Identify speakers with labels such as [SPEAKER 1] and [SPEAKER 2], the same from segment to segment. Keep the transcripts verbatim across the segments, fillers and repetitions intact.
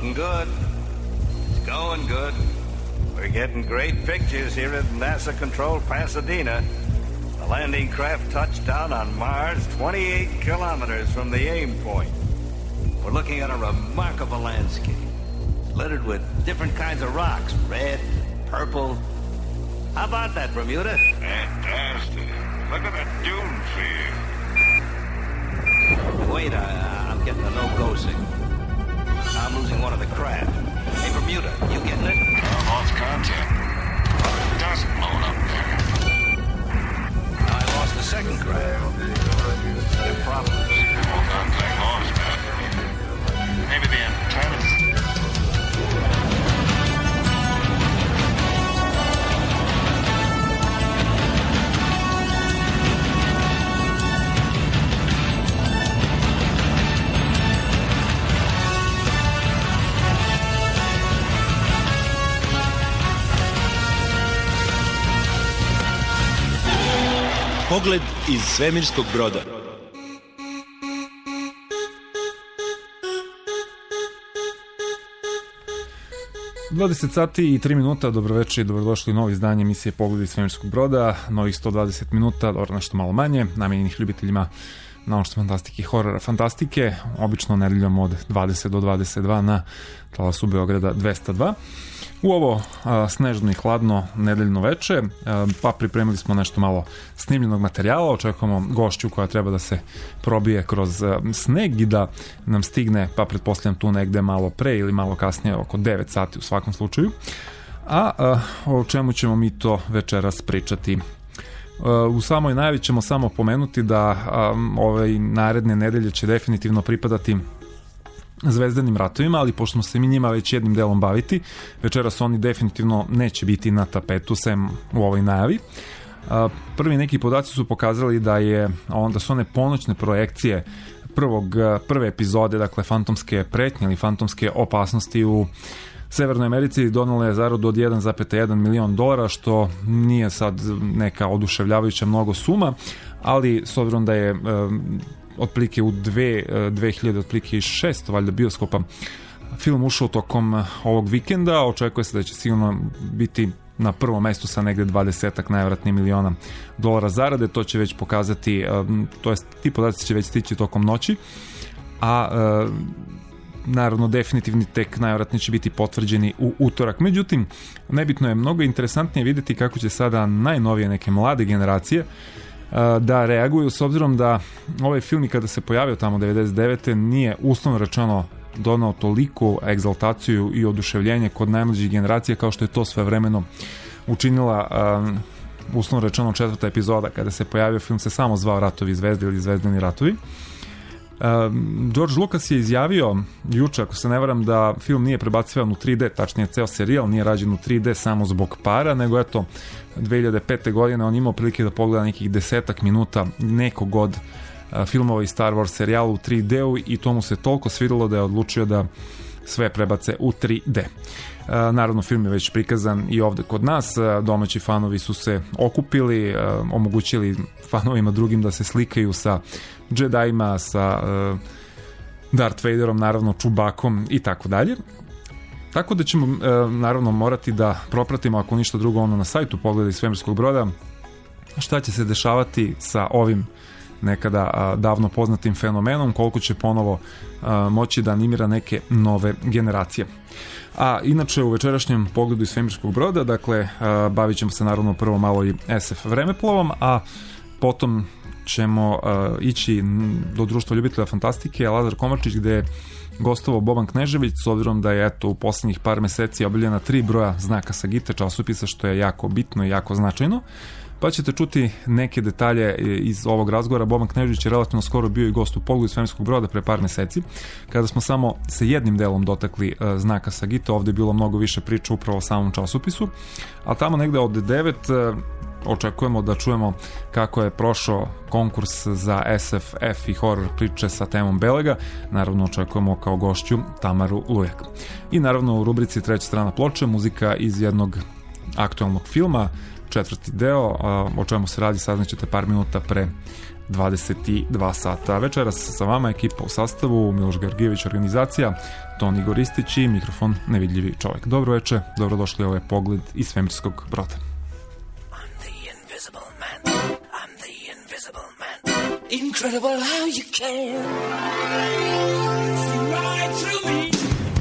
[SPEAKER 1] looking good. It's going good. We're getting great pictures here at NASA-controlled Pasadena. The landing craft touched down on Mars twenty-eight kilometers from the aim point. We're looking at a remarkable landscape, littered with different kinds of rocks, red, purple. How about that, Bermuda?
[SPEAKER 2] Fantastic. Look at the dune field.
[SPEAKER 1] Wait, I, I'm getting a no-go signal. I'm losing one of the craft. Hey, Bermuda, you getting it?
[SPEAKER 2] I lost contact. Dust blown up there.
[SPEAKER 1] I lost the second craft. No problems.
[SPEAKER 2] No contact lost, man. Maybe the antennas.
[SPEAKER 3] Pogled iz svemirskog broda.
[SPEAKER 4] dvadeset sati i tri minuta, dobroveče i dobrodošli u novo izdanje emisije Pogled iz svemirskog broda, novih sto dvadeset minuta, dobro nešto malo manje, namenjenih ljubiteljima naučne fantastike i horora fantastike, obično nedeljom od dvadeset do dvadeset dva na talasu Beograda dvesta dva. U ovo a, snežno i hladno nedeljno veče, a, pa pripremili smo nešto malo snimljenog materijala, očekujemo gošću koja treba da se probije kroz a, sneg i da nam stigne, pa pretpostavljam tu negde malo pre ili malo kasnije, oko devet sati u svakom slučaju. A, a o čemu ćemo mi to večeras pričati? U samoj najavi ćemo samo pomenuti da a, ove naredne nedelje će definitivno pripadati Zvezdanim ratovima, ali pošto smo se mi njima već jednim delom baviti, večeras oni definitivno neće biti na tapetu sem u ovoj najavi. Prvi neki podaci su pokazali da je onda su one ponoćne projekcije prvog, prve epizode, dakle fantomske pretnje ili fantomske opasnosti u Severnoj Americi donale zaradu od jedan zarez jedan milion dolara, što nije sad neka oduševljavajuća mnogo suma, ali s obzirom da je otprilike u dve, dve hiljade, otprilike i šesto valjda bioskopa film ušao tokom ovog vikenda, očekuje se da će sigurno biti na prvom mestu sa negde dvadesetak najvratnije miliona dolara zarade. To će već pokazati, to jest ti podaci će već stići tokom noći, a naravno definitivni tek najvratnije će biti potvrđeni u utorak. Međutim, nebitno je mnogo interesantnije vidjeti kako će sada najnovije neke mlade generacije da reaguju, s obzirom da ovaj film i kada se pojavio tamo devedeset devete nije uslovno rečeno donao toliku egzaltaciju i oduševljenje kod najmlađih generacija kao što je to svevremeno učinila um, uslovno rečeno četvrta epizoda, kada se pojavio film se samo zvao Ratovi zvezde ili Zvezdani ratovi. Um, George Lucas je izjavio juče, ako se ne varam, da film nije prebacivan u tri de, tačnije ceo serijal nije rađen u tri de samo zbog para, nego eto dve hiljade pete godine on imao prilike da pogleda nekih desetak minuta nekog od uh, filmova i Star Wars serijala u tri de-u i to mu se toliko svidelo da je odlučio da sve prebace u tri de. Uh, naravno, film je već prikazan i ovde kod nas, uh, domaći fanovi su se okupili, uh, omogućili fanovima drugim da se slikaju sa Jedijima, sa uh, Darth Vaderom, naravno Čubakom i tako dalje. Tako da ćemo uh, naravno morati da propratimo, ako ništa drugo, ono na sajtu Pogleda iz svemirskog broda, šta će se dešavati sa ovim nekada a, davno poznatim fenomenom, koliko će ponovo a, moći da animira neke nove generacije. A inače u večerašnjem Pogledu iz svemirskog broda, dakle, a, bavit ćemo se naravno prvo malo i es ef vremeplovom, a potom ćemo a, ići do društva ljubitelja fantastike Lazar Komarčić, gde je gostovao Boban Knežević, s obzirom da je eto u poslednjih par meseci objavljena tri broja Znaka Sagite časopisa, što je jako bitno i jako značajno. Pa ćete čuti neke detalje iz ovog razgovora. Boban Knežević je relativno skoro bio i gost u Pogledu svemirskog broda pre par meseci, kada smo samo sa jednim delom dotakli uh, Znaka Sagita. Ovde je bilo mnogo više priča upravo o samom časopisu, a tamo negde od devet uh, očekujemo da čujemo kako je prošao konkurs za es ef ef i horror priče sa temom Belega. Naravno očekujemo kao gošću Tamaru Lujak. I naravno u rubrici Treća strana ploče muzika iz jednog aktualnog filma, četvrti deo, o čemu se radi saznaćete par minuta pre dvadeset dva sata. Večeras sa vama ekipa u sastavu Miloš Georgijević, organizacija, Toni Goristić i mikrofon Nevidljivi čovjek. Dobro veče, dobrodošli, ovo je Pogled iz svemirskog broda.
[SPEAKER 5] Incredible how you can see right through me.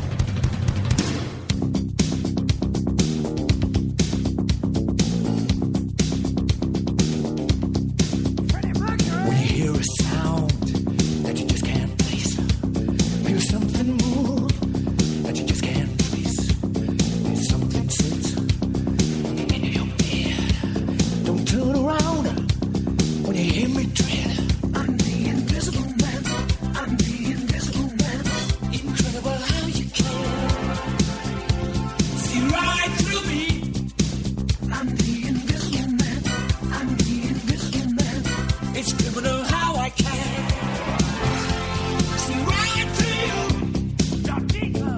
[SPEAKER 5] When you hear a sound that you just can't place, feel something move that you just can't trace, feel something sits in your bed. Don't turn around when you hear me tread. I'm the invisible man. I'm the invisible man. Incredible how you can see right through me. I'm the invisible man. I'm the invisible man. It's criminal how I can see right through you. You're deeper.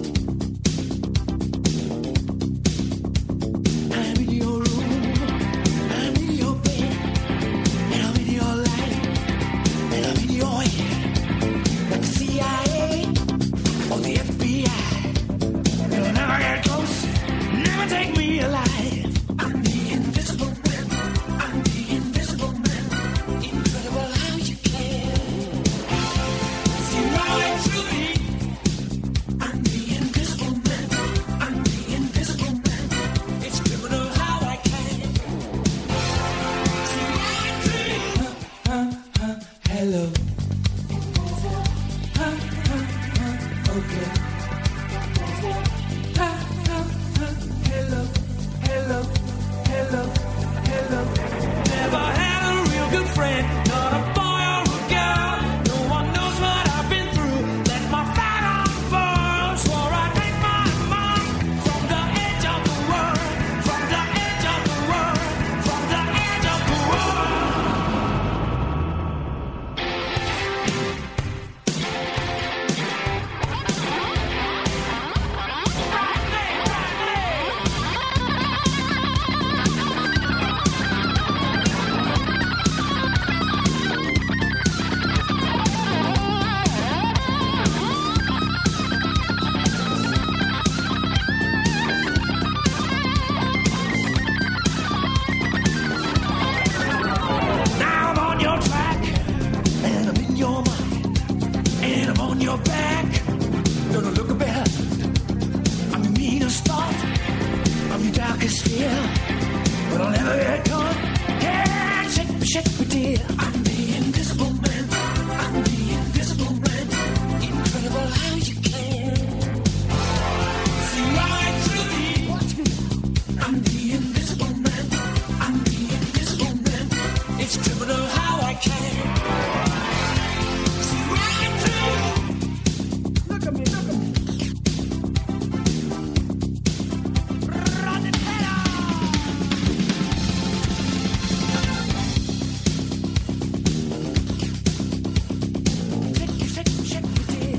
[SPEAKER 5] I'm in your room. I'm in your bed. And I'm in your life. And I'm in your head. Like the C I A or the F B I. You'll never get close. Never take me alive. I'm the invisible man. I'm the invisible man. Incredible how you can see right through me. I'm the invisible man. I'm the invisible man. It's criminal how I can see right through you. Huh, huh, hello. Huh, huh, huh, okay. Huh, huh, huh, hello, hello, hello, hello. Never had a real good friend, not a boy or a girl. No one knows what I've been through. Let my fire unfurl. Swore I'd make my mark from the edge of the world, from the edge of the world, from the edge of the world. Now I'm on your track, and I'm in your mind, and I'm on your back. Don't look behind. I'm your meanest thought, I'm your darkest fear, but I'll never get caught. Yeah, shake me, shake me, dear. I'm the invisible man. I'm the invisible man. Incredible how you can see right through me. Watch me. I'm the invisible man. I'm the invisible man. It's criminal how I can see right through you. Look at me, look at me. Run it better. Shake, shake, shake me, dear.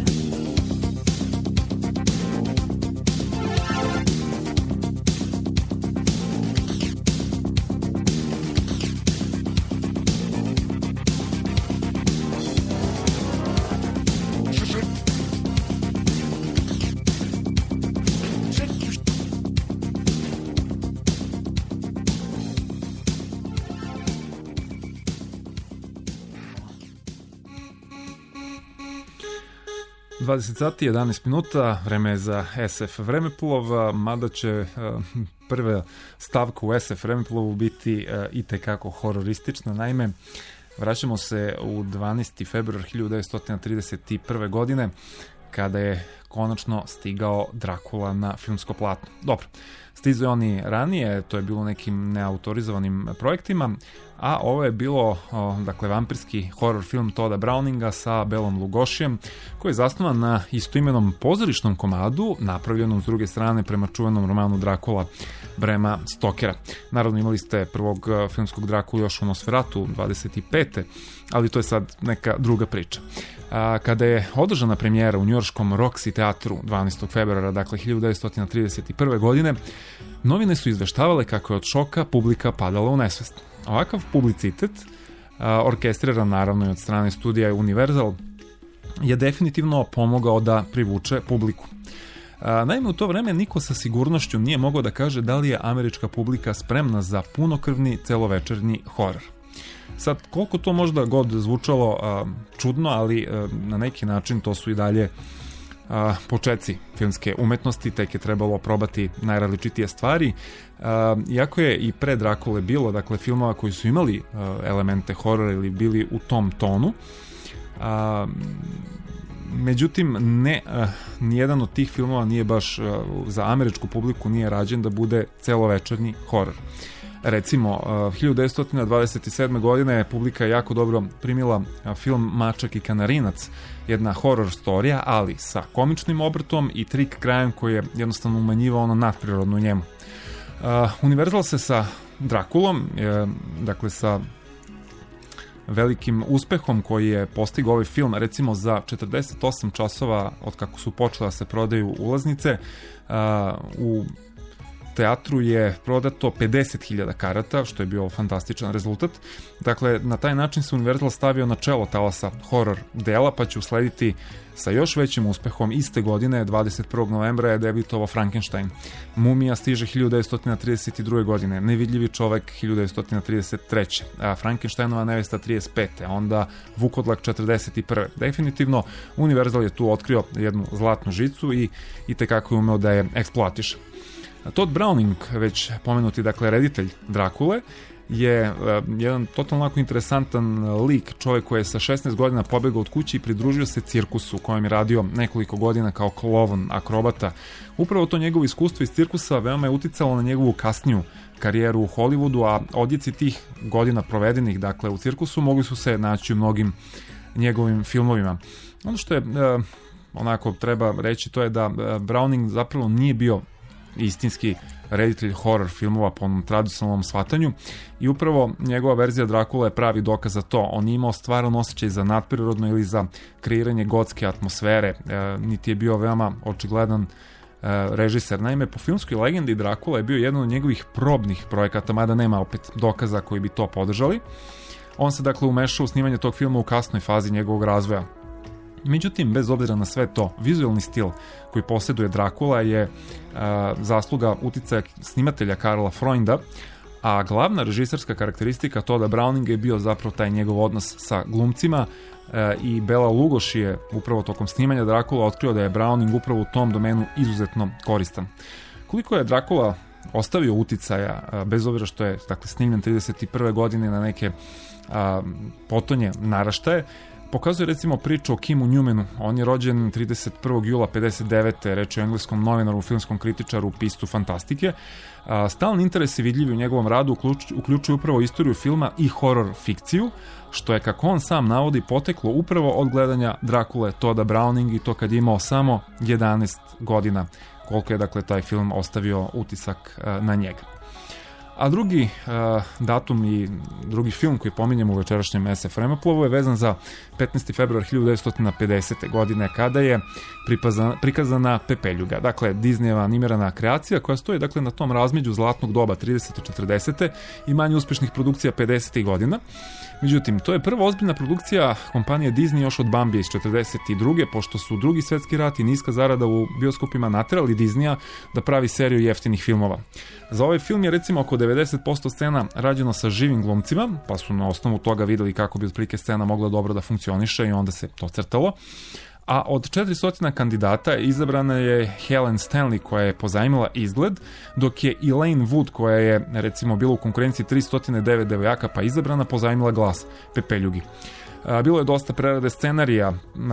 [SPEAKER 4] dvadeset sati, jedanaest minuta, vreme je za S F vremeplov, mada će uh, prva stavka u S F vremeplovu biti uh, i tekako hororistična. Naime, vraćamo se u dvanaesti februar hiljadu devetsto trideset prve. godine, kada je konačno stigao Drakula na filmsko platno. Dobro, stizao je on i ranije, to je bilo nekim neautorizovanim projektima, a ovo je bilo, o, dakle, vampirski horror film Todda Browninga sa Belom Lugosijem, koji je zasnovan na istoimenom pozorišnom komadu, napravljenom s druge strane prema čuvenom romanu Drakula Brema Stokera. Naravno, imali ste prvog filmskog Drakulu još u Nosferatu dvadeset pete. ali to je sad neka druga priča. A, kada je održana premijera u njujorškom Roxy teatru dvanaestog februara, dakle hiljadu devetsto trideset prve. godine, Novine su izveštavale kako je od šoka publika padala u nesvest. Ovakav publicitet, orkestriran naravno i od strane studija Universal, je definitivno pomogao da privuče publiku. Naime, u to vreme niko sa sigurnošću nije mogao da kaže da li je američka publika spremna za punokrvni celovečernji horor. Sad, koliko to možda god zvučalo a, čudno, ali a, na neki način to su i dalje a, počeci filmske umetnosti, tek je trebalo probati najrazličitije stvari. A, iako je i pre Drakule bilo, dakle, filmova koji su imali a, elemente horora ili bili u tom tonu, a, međutim, ne, a, nijedan od tih filmova nije baš a, za američku publiku nije rađen da bude celovečernji horor. Recimo, hiljadu devetsto dvadeset sedme. godine publika je jako dobro primila film Mačak i kanarinac, jedna horror storija, ali sa komičnim obrtom i trik krajem koji je jednostavno umanjivao ono nadprirodno u njemu. Universal se sa Drakulom, dakle sa velikim uspehom koji je postigao ovaj film, recimo za četrdeset osam časova od kako su počela da se prodaju ulaznice, u teatru je prodato pedeset hiljada karata, što je bio fantastičan rezultat. Dakle, na taj način se Universal stavio na čelo talasa horror dela, pa će uslediti sa još većim uspehom iste godine, dvadeset prvog novembra je debitovao Frankenstein. Mumija stiže hiljadu devetsto trideset druge. godine, Nevidljivi čovek hiljadu devetsto trideset treće. a Frankensteinova nevesta trideset pete. onda Vukodlak četrdeset prve. Definitivno, Universal je tu otkrio jednu zlatnu žicu i itekako je umeo da je eksploatiše. Todd Browning, već pomenuti, dakle, reditelj Drakule, je uh, jedan totalno onako interesantan lik, čovjek koji je sa šesnaest godina pobegao od kuće i pridružio se cirkusu u kojem je radio nekoliko godina kao klovon, akrobata. Upravo to njegovo iskustvo iz cirkusa veoma je uticalo na njegovu kasniju karijeru u Hollywoodu, a odjeci tih godina provedenih, dakle, u cirkusu mogli su se naći u mnogim njegovim filmovima. Ono što je uh, onako treba reći, to je da uh, Browning zapravo nije bio istinski reditelj horror filmova po onom tradicionalnom shvatanju i upravo njegova verzija Drakula je pravi dokaz za to. On je imao stvaran osjećaj za nadprirodno ili za kreiranje gotske atmosfere, e, niti je bio veoma očigledan e, režiser. Naime, po filmskoj legendi Drakula je bio jedan od njegovih probnih projekata, mada nema opet dokaza koji bi to podržali. On se dakle umešao u snimanje tog filma u kasnoj fazi njegovog razvoja. Međutim, bez obzira na sve to, vizualni stil koji posjeduje Drakula je a, zasluga uticaja snimatelja Karla Freunda, a glavna režiserska karakteristika Todda Browninga je bio zapravo taj njegov odnos sa glumcima a, i Bela Lugoš je upravo tokom snimanja Drakula otkrio da je Browning upravo u tom domenu izuzetno koristan. Koliko je Drakula ostavio uticaja, a, bez obzira što je dakle, snimljen trideset prve. godine na neke a, potonje naraštaje, pokazuje recimo priču o Kimu Newmanu. On je rođen trideset prvog jula pedeset devete. Reč je o engleskom novinaru, filmskom kritičaru, piscu fantastike. Stalni interes je vidljiv u njegovom radu, uključuje upravo istoriju filma i horor fikciju, što je, kako on sam navodi, poteklo upravo od gledanja Drakule Todda Browning i to kad je imao samo jedanaest godina, koliko je dakle taj film ostavio utisak na njega. A drugi uh, datum i drugi film koji pominjemo u večerašnjem es ef Vremeplovu je vezan za petnaesti februar hiljadu devetsto pedesete. godine kada je pripazana, prikazana Pepeljuga. Dakle, Disneyeva animirana kreacija koja stoji dakle, na tom razmeđu zlatnog doba tridesete i četrdesete i manje uspešnih produkcija pedesetih godina. Međutim, to je prva ozbiljna produkcija kompanije Disney još od Bambija iz četrdeset druge. pošto su Drugi svetski rat i niska zarada u bioskopima naterali Disneya da pravi seriju jeftinih filmova. Za ovaj film je recimo oko devedeset posto scena rađeno sa živim glumcima, pa su na osnovu toga videli kako bi otprilike scena mogla dobro da funkcioniše i onda se to crtalo. A od četiristo kandidata izabrana je Helen Stanley koja je pozajmila izgled, dok je Elaine Wood koja je recimo bila u konkurenciji tristo devet devojaka pa izabrana pozajmila glas Pepeljugi. Bilo je dosta prerade scenarija,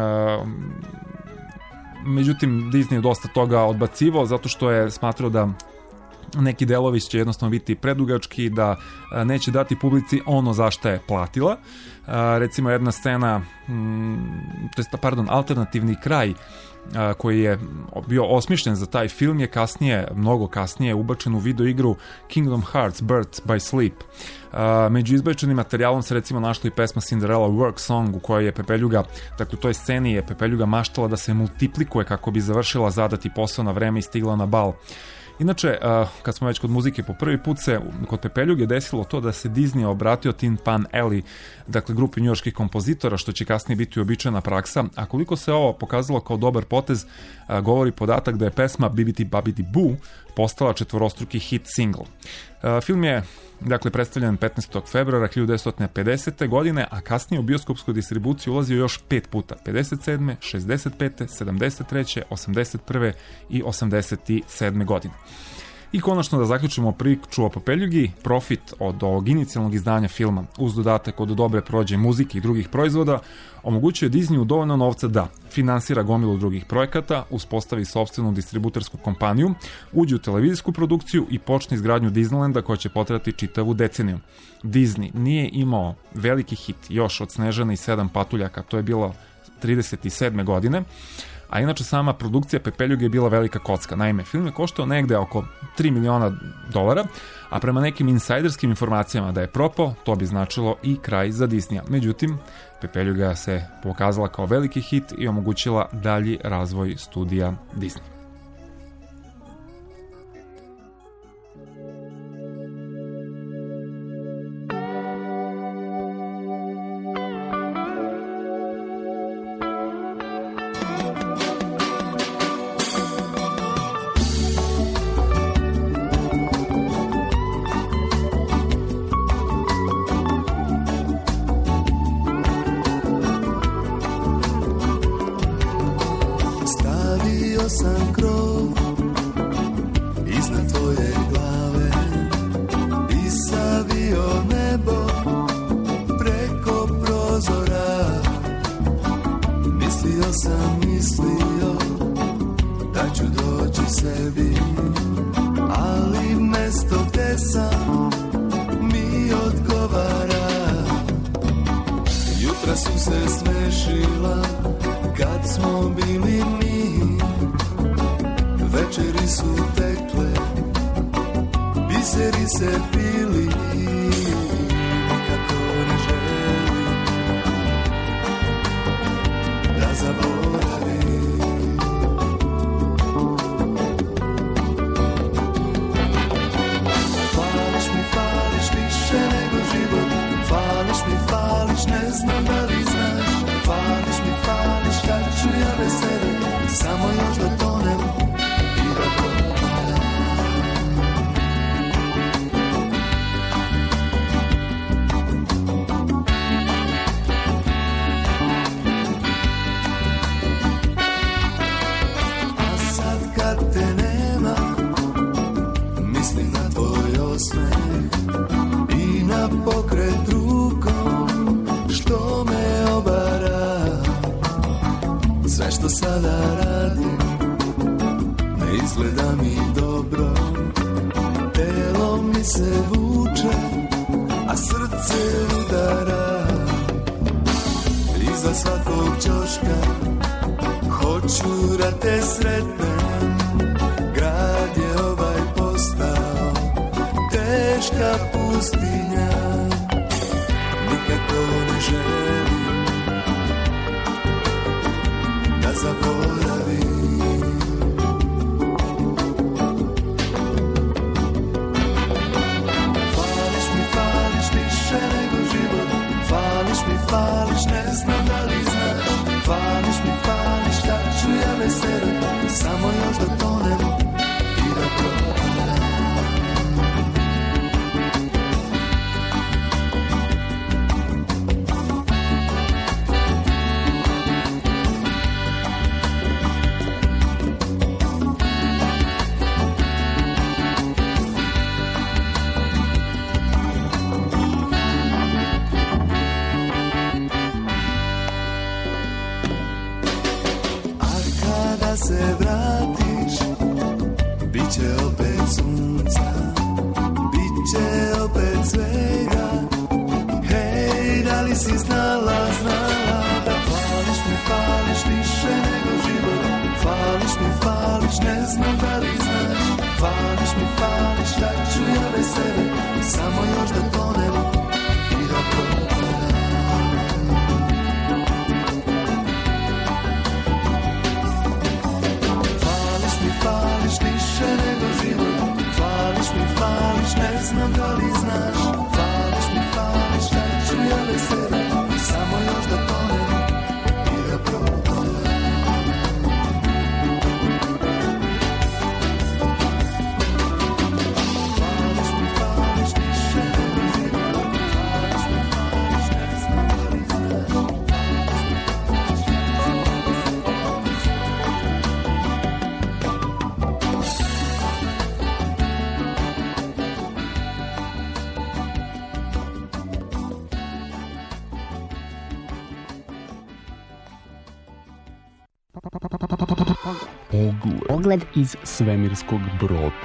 [SPEAKER 4] međutim Disney je dosta toga odbacivao zato što je smatrao da neki delovi će jednostavno biti predugački, da neće dati publici ono za šta je platila. Recimo jedna scena, to jest, pardon, alternativni kraj koji je bio osmišljen za taj film je kasnije, mnogo kasnije ubačen u video igru Kingdom Hearts Birth by Sleep. Među izbačenim materijalom se recimo našla i pesma Cinderella Work Song u kojoj je Pepeljuga, dakle u toj sceni je Pepeljuga maštala da se multiplikuje kako bi završila zadati posao na vreme i stigla na bal. Inače, kad smo već kod muzike, po prvi put se kod Pepeljuge desilo to da se Disney obratio Tin Pan Alley, dakle grupi njujorških kompozitora, što će kasnije biti uobičajena praksa, a koliko se ovo pokazalo kao dobar potez, govori podatak da je pesma Bibidi Babidi Boo postala četvorostruki hit single. Film je dakle predstavljen petnaestog februara hiljadu devetsto pedesete. godine, a kasnije u bioskopsku distribuciju ulazio još pet puta, pedeset sedme, šezdeset pete, sedamdeset treće, osamdeset prve i osamdeset sedme. godine. I konačno da zaključimo priču o Pepeljugi, profit od ovog inicijalnog izdanja filma, uz dodatak od dobre prođe muzike i drugih proizvoda, omogućuje Disneyu dovoljno novca da finansira gomilu drugih projekata, uspostavi sopstvenu distributersku kompaniju, uđe u televizijsku produkciju i počne izgradnju Disneylanda koja će potrajati čitavu deceniju. Disney nije imao veliki hit još od Snežana i sedam patuljaka, to je bilo trideset sedme. godine, a inače sama produkcija Pepeljuge je bila velika kocka. Naime, film je koštao negde oko tri miliona dolara, a prema nekim insajderskim informacijama da je propao, to bi značilo i kraj za Disneya. Međutim, Pepeljuga se pokazala kao veliki hit i omogućila dalji razvoj studija Disney.
[SPEAKER 5] fališ, ne znam da li znaš. Fališ mi, fališ, kad ću ja veseli, samo još da tonem i da probam. Fališ mi, fališ, više ne razimam. Fališ mi, fališ, ne znam da li znaš.
[SPEAKER 6] Pogled. Pogled iz svemirskog broda.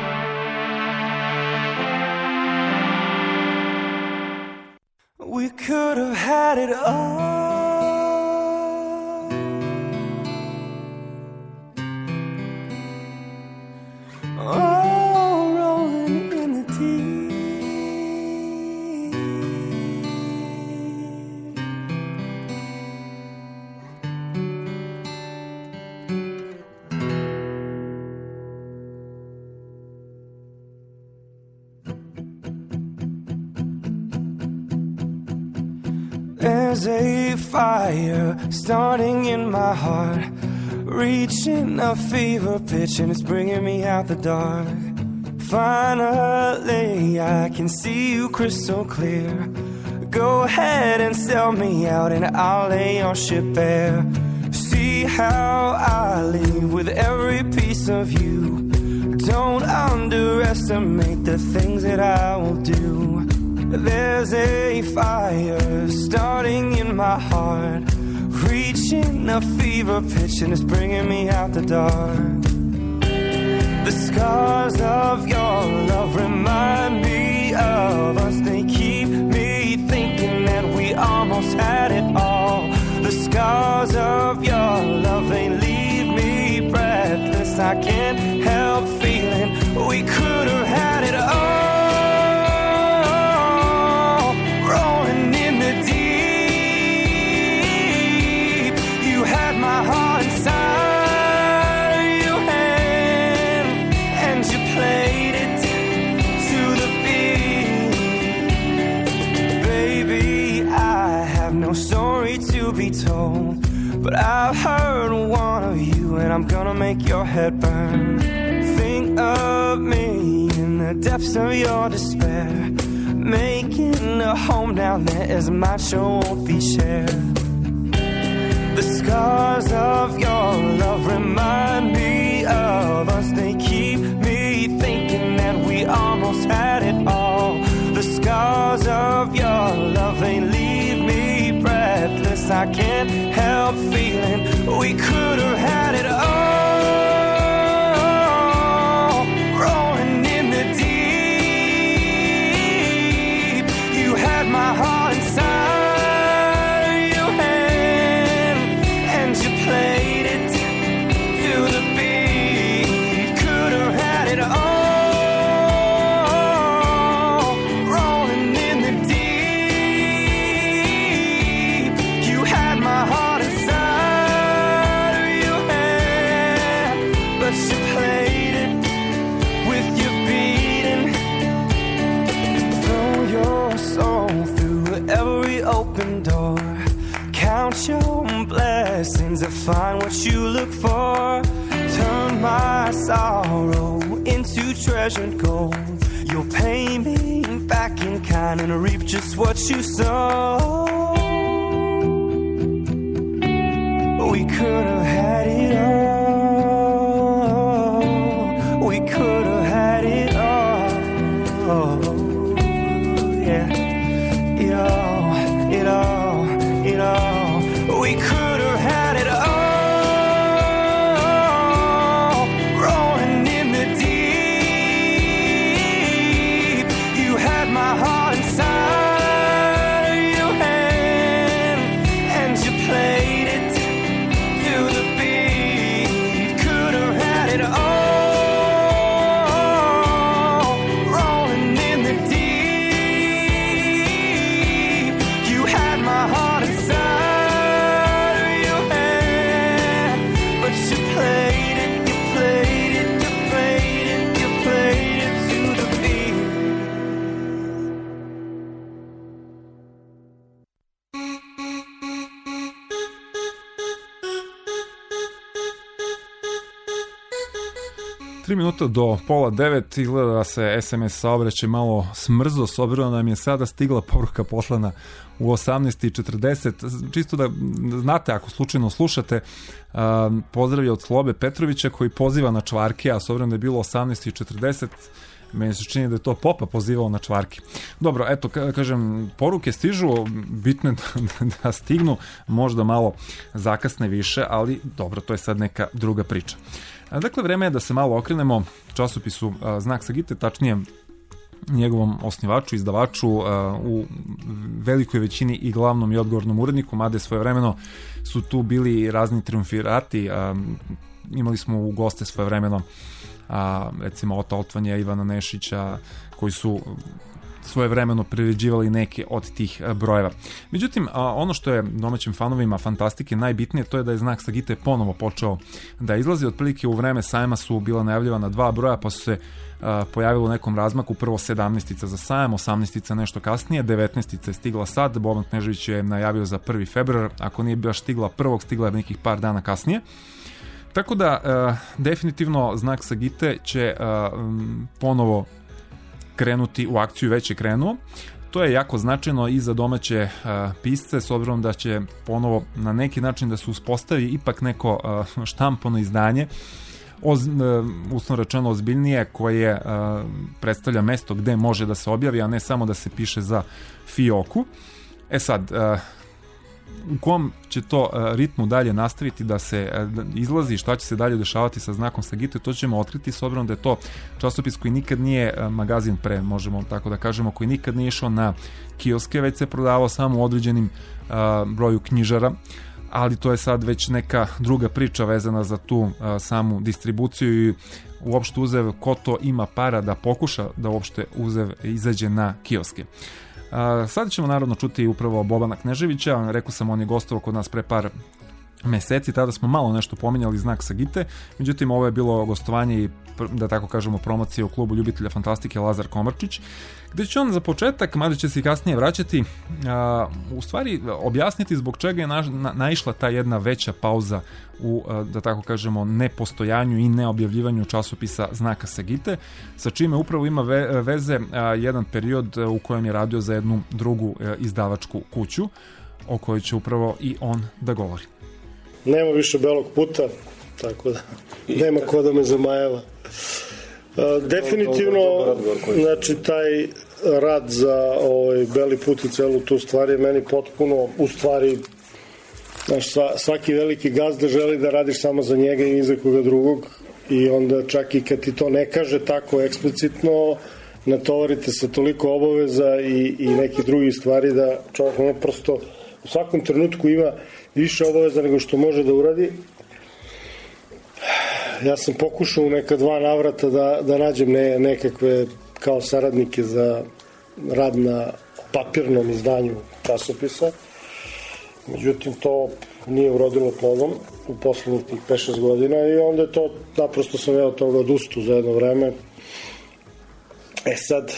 [SPEAKER 5] We could have had it all. Oh, rolling in the deep. There's a fire starting in my heart, reaching a fever pitch, and it's bringing me out the dark. Finally, I can see you crystal clear. Go ahead and sell me out, and I'll lay your ship bare. See how I leave with every piece of you. Don't underestimate the things that I will do. There's a fire starting in my heart, reaching a fever pitch, and it's bringing me out the dark. The scars of your love remind me of us. They keep me thinking that we almost had it all. The scars of your love, they leave me breathless. I can't help feeling we could have had it all. Told, but I've heard one of you, and I'm gonna make your head burn. Think of me in the depths of your despair, making a home down there as my show won't be shared. The scars of your love remind me of us. They keep me thinking that we almost had it all. The scars of your love, they leave me breathless. I can't help feeling we could have had it all. Rolling in the deep, you had my heart inside your hand, and you played it to the beat. Could have had it all. Your blessings and find what you look for. Turn my sorrow into treasured gold. You'll pay me back in kind and reap just what you sow. We could have had it all. We could have had it all. Yeah, it all, it all, it all. We could have had it all. Rolling in the deep, you had my heart inside your hand, and you played it to the beat. Could have had it all. Rolling in the
[SPEAKER 4] Tri minuta do pola devet, izgleda da se es em es saobraćaj malo smrzo, s obzirom da nam je sada stigla poruka poslana u osamnaest i četrdeset. Čisto da znate, ako slučajno slušate, pozdrav je od Slobe Petrovića koji poziva na čvarke, a s obzirom da je bilo osamnaest i četrdeset, meni se čini da je to Popa pozivao na čvarke. Dobro, eto, kažem, poruke stižu, bitno je da, da stignu, možda malo zakasne više, ali dobro, to je sad neka druga priča. Dakle, vreme je da se malo okrenemo časopisu Znak Sagite, tačnije njegovom osnivaču, izdavaču, u velikoj većini i glavnom i odgovornom uredniku, mada svojevremeno su tu bili razni triumvirati. Imali smo u goste svojevremeno recimo Ota Otvanja, Ivana Nešića, koji su svojevremeno priređivali neke od tih brojeva. Međutim, ono što je domaćim fanovima fantastike najbitnije, to je da je Znak Sagite ponovo počeo da izlazi. Otprilike u vreme sajma su bila najavljivana dva broja, pa su se pojavilo u nekom razmaku, prvo sedamnestica za sajam, osamnestica nešto kasnije, devetnestica je stigla sad, Boban Knežević je najavio za prvi februar, ako nije baš stigla prvog, stigla je nekih par dana kasnije. Tako da, definitivno Znak Sagite će ponovo krenuti u akciju, već je krenuo. To je jako značajno i za domaće uh, pisce, s obzirom da će ponovo na neki način da se uspostavi ipak neko uh, štampano izdanje, oz, uh, uslovno rečeno ozbiljnije, koje uh, predstavlja mesto gde može da se objavi, a ne samo da se piše za fioku. E sad, uh, u kom će to uh, ritmu dalje nastaviti da se uh, izlazi, šta će se dalje dešavati sa Znakom Sagite, to ćemo otkriti, s obzirom da je to časopis koji nikad nije uh, magazin pre, možemo tako da kažemo, koji nikad nije išao na kioske, već se prodavao samo u određenim uh, broju knjižara, ali to je sad već neka druga priča vezana za tu uh, samu distribuciju i uopšte uzev ko to ima para da pokuša da uopšte uzev izađe na kioske. Uh, sad ćemo naravno čuti upravo Bobana Kneževića. Rekao sam, on je gostovao kod nas pre par meseci, tada smo malo nešto pominjali Znak Sagite, međutim ovo je bilo gostovanje i, da tako kažemo, promocije u klubu ljubitelja fantastike Lazar Komarčić, gde će on za početak, mada će se i kasnije vraćati, a, u stvari objasniti zbog čega je na, na, naišla ta jedna veća pauza u, a, da tako kažemo, nepostojanju i neobjavljivanju časopisa Znaka Sagite, sa čime upravo ima ve, veze a, jedan period u kojem je radio za jednu drugu a, izdavačku kuću, o kojoj će upravo i on da govori.
[SPEAKER 7] Nema više belog puta, tako da nema ko da me zamajava. Uh, definitivno, znači, taj rad za ovaj beli put i celu tu stvar je meni potpuno, u stvari, znaš, sva, svaki veliki gazda želi da radiš samo za njega i ni za koga drugog, i onda čak i kad ti to ne kaže tako eksplicitno, natovarite se toliko obaveza i, i neki drugi stvari da čovjek ono prosto u svakom trenutku ima više obaveza nego što može da uradi. Ja sam pokušao u neka dva navrata da, da nađem ne, nekakve kao saradnike za rad na papirnom izdanju časopisa. Međutim, to nije urodilo plodom u poslednjih tih pet šest godina i onda je to, naprosto sam ja od toga odustao za jedno vreme. E sad,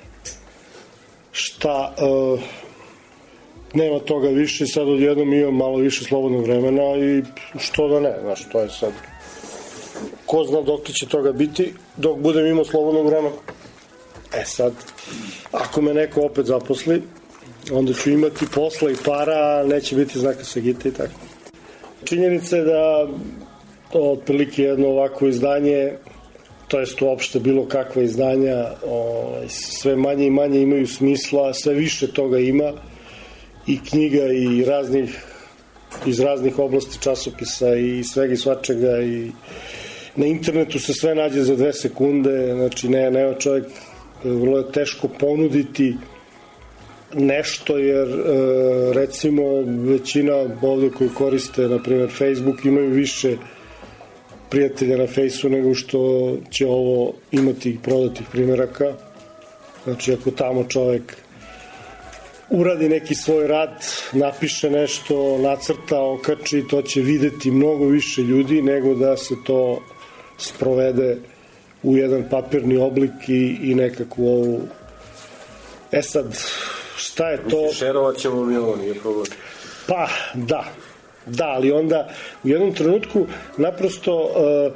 [SPEAKER 7] šta... Uh, nema toga više, sad odjednom imam malo više slobodnog vremena i što da ne, znaš, to je sad, ko zna dok će toga biti, dok budem imao slobodnog vremena. E sad, ako me neko opet zaposli, onda ću imati posla i para, neće biti Znaka Sagite i tako. Činjenica je da otprilike jedno ovako izdanje, to jest uopšte bilo kakva izdanja, o, sve manje i manje imaju smisla, sve više toga ima, i knjiga i raznih, iz raznih oblasti časopisa i svega i svačega, i na internetu se sve nađe za dve sekunde, znači ne, nema čovjek, vrlo je teško ponuditi nešto, jer recimo većina ovde koji koriste, na primjer Facebook, imaju više prijatelja na Fejsu nego što će ovo imati prodatih primjeraka. Znači ako tamo čovjek uradi neki svoj rad, napiše nešto, nacrta, okači, to će videti mnogo više ljudi nego da se to sprovede u jedan papirni oblik i, i nekakvu ovu... E sad, šta je to?
[SPEAKER 8] Mislim, šerovat ćemo mi ovo, nije problem.
[SPEAKER 7] Pa, da. Da, ali onda u jednom trenutku naprosto uh,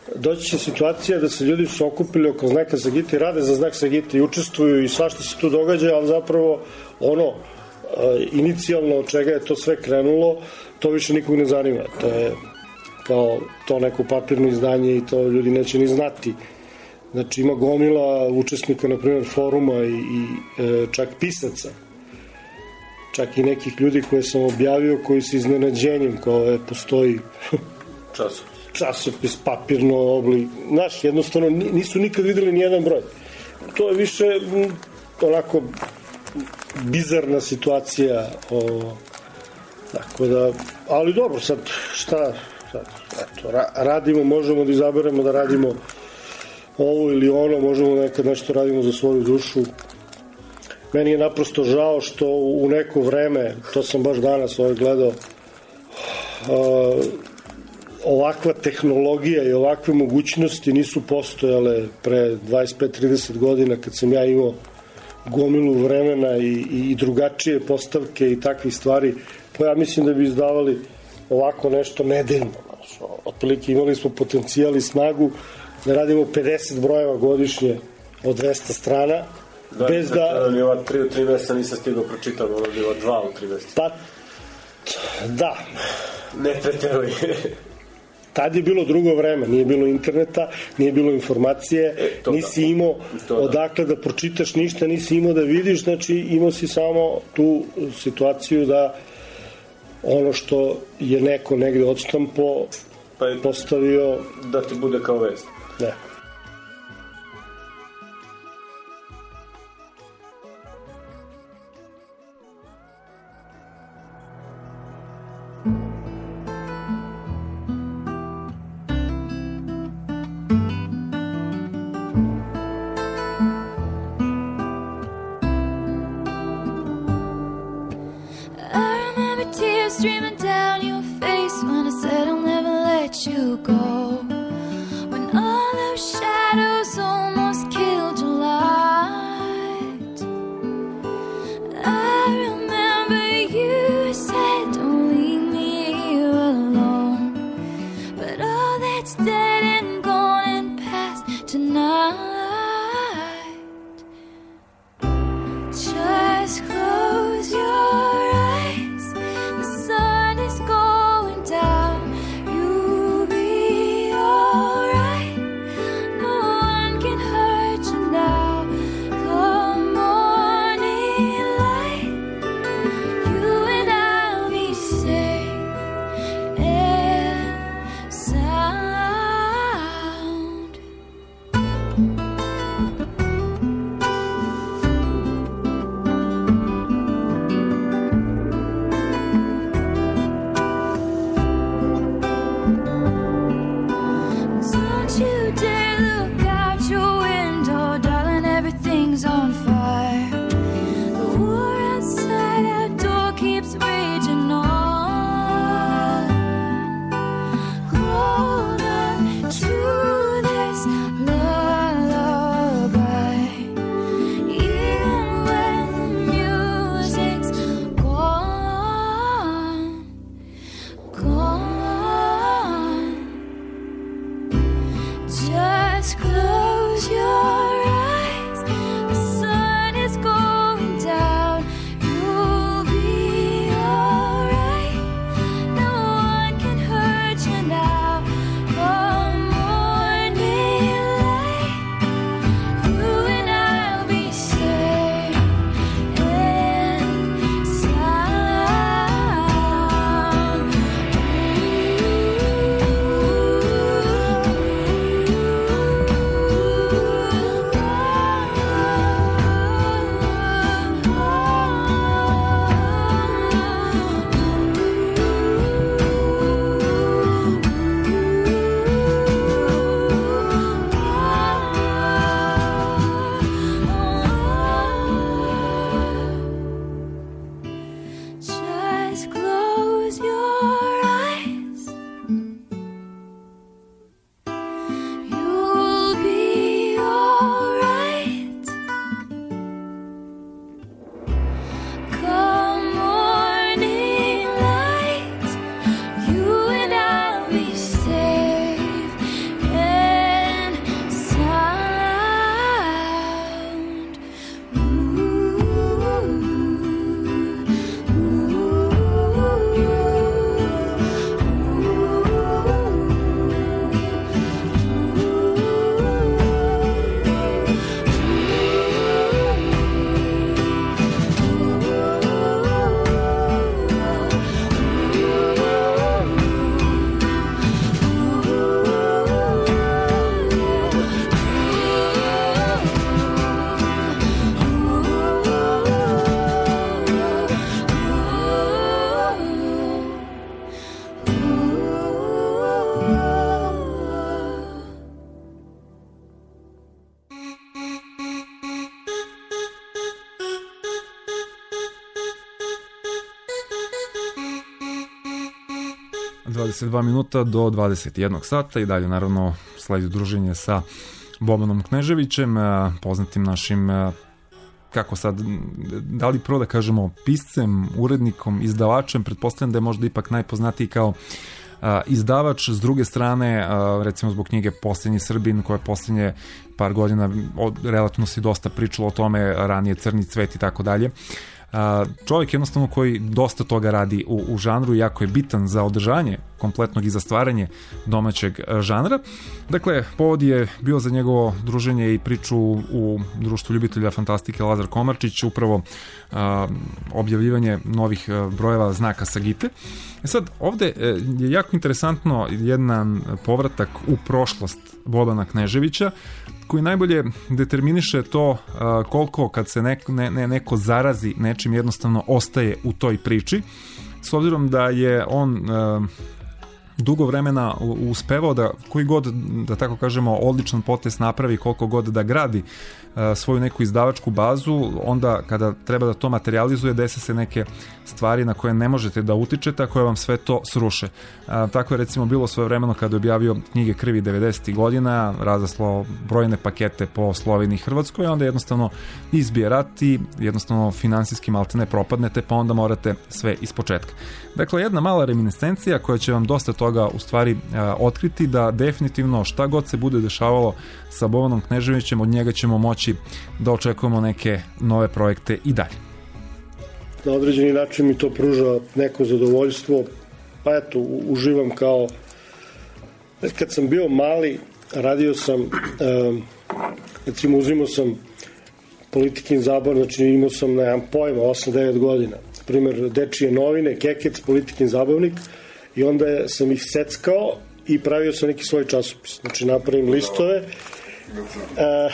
[SPEAKER 7] doći će situacija da se ljudi su okupili oko znaka Sagita i rade za znak Sagita i učestvuju i svašta se tu događa, ali zapravo ono inicijalno od čega je to sve krenulo, to više nikog ne zanima. To je kao to neko papirno izdanje i to ljudi neće ni znati. Znači ima gomila učesnika, na primjer, foruma i, i e, čak pisaca. Čak i nekih ljudi koje sam objavio koji se iznenađenjem, kao je, postoji
[SPEAKER 8] časopis.
[SPEAKER 7] časopis, papirno oblik. Znaš, jednostavno nisu nikad videli nijedan broj. To je više m, onako bizarna situacija. O, tako da, ali dobro, sad šta, sad, eto, ra, radimo, možemo da izaberemo da radimo ovo ili ono, možemo nekad nešto radimo za svoju dušu. Meni je naprosto žao što u neko vreme, to sam baš danas ovaj gledao, uh, ovakva tehnologija i ovakve mogućnosti nisu postojale pre dvadeset pet trideset godina kad sam ja imao gomilu vremena i, i drugačije postavke i takvih stvari. Pa ja mislim da bi izdavali ovako nešto nedeljno. Otprilike imali smo potencijal i snagu da radimo pedeset brojeva godišnje od dvesta strana.
[SPEAKER 8] Da, bez da... Ni ova tri u tri meseca nisam stigao pročitati, ono bi ova dva u tri meseca. Pa, da. Ne preteruj. Tad je bilo drugo vreme, nije bilo interneta, nije bilo informacije, e, nisi da. imao to odakle da. da pročitaš ništa, nisi imao da vidiš, znači imao si samo tu situaciju da ono što je neko negde odštampo pa je postavio... Da ti bude kao vest.
[SPEAKER 7] Ne.
[SPEAKER 9] Streaming down your face when I said I'll never let you go. When all those shadows almost killed your light, I remember you said don't leave me here alone. But all that's dead and gone and past tonight. Just close your eyes. The sun
[SPEAKER 4] dvadeset dva minuta do dvadeset jednog sata i dalje naravno sledi druženje sa Bobanom Kneževićem, poznatim našim, kako sad, da li prvo da kažemo, piscem, urednikom, izdavačem, pretpostavljam da je možda ipak najpoznatiji kao izdavač. S druge strane, recimo zbog knjige Poslednji Srbin, koja je poslednje par godina relativno se dosta pričalo o tome, ranije Crni cvet i tako dalje. Čovjek jednostavno koji dosta toga radi u, u žanru, jako je bitan za održanje kompletnog i za stvaranje domaćeg žanra. Dakle, povod je bio za njegovo druženje i priču u društvu ljubitelja fantastike Lazar Komarčić, upravo a, objavljivanje novih brojeva Znaka Sagite. E sad, ovde je jako interesantno jedan povratak u prošlost Bobana Kneževića, koji najbolje determiniše to uh, koliko kad se neko, ne, ne, neko zarazi nečim jednostavno ostaje u toj priči, s obzirom da je on uh, dugo vremena uspevao da koji god, da tako kažemo, odličan potez napravi, koliko god da gradi uh, svoju neku izdavačku bazu, onda kada treba da to materializuje, dese se neke stvari na koje ne možete da utičete, a koje vam sve to sruše. Uh, tako je recimo bilo svoje vremeno kada je objavio knjige krvi devedesetih godina, razaslao brojne pakete po Sloveniji i Hrvatskoj, onda jednostavno izbije rat i jednostavno finansijski maltene propadnete, pa onda morate sve ispočetka. Dakle, jedna mala reminiscencija koja će vam dosta toga u stvari uh, otkriti, da definitivno šta god se bude dešavalo sa Bobanom Kneževićem, od njega ćemo moći da očekujemo neke nove projekte i dalje.
[SPEAKER 7] Na određeni način mi to pruža neko zadovoljstvo, pa eto, uživam kao... Kad sam bio mali, radio sam, um, recimo uzimao sam Politikin zabor, znači imao sam, nemam pojma, osam devet godina. Primer, dečije novine, Kekec, Politikin zabavnik, i onda sam ih seckao i pravio sam neki svoj časopis. Znači, napravim listove, uh,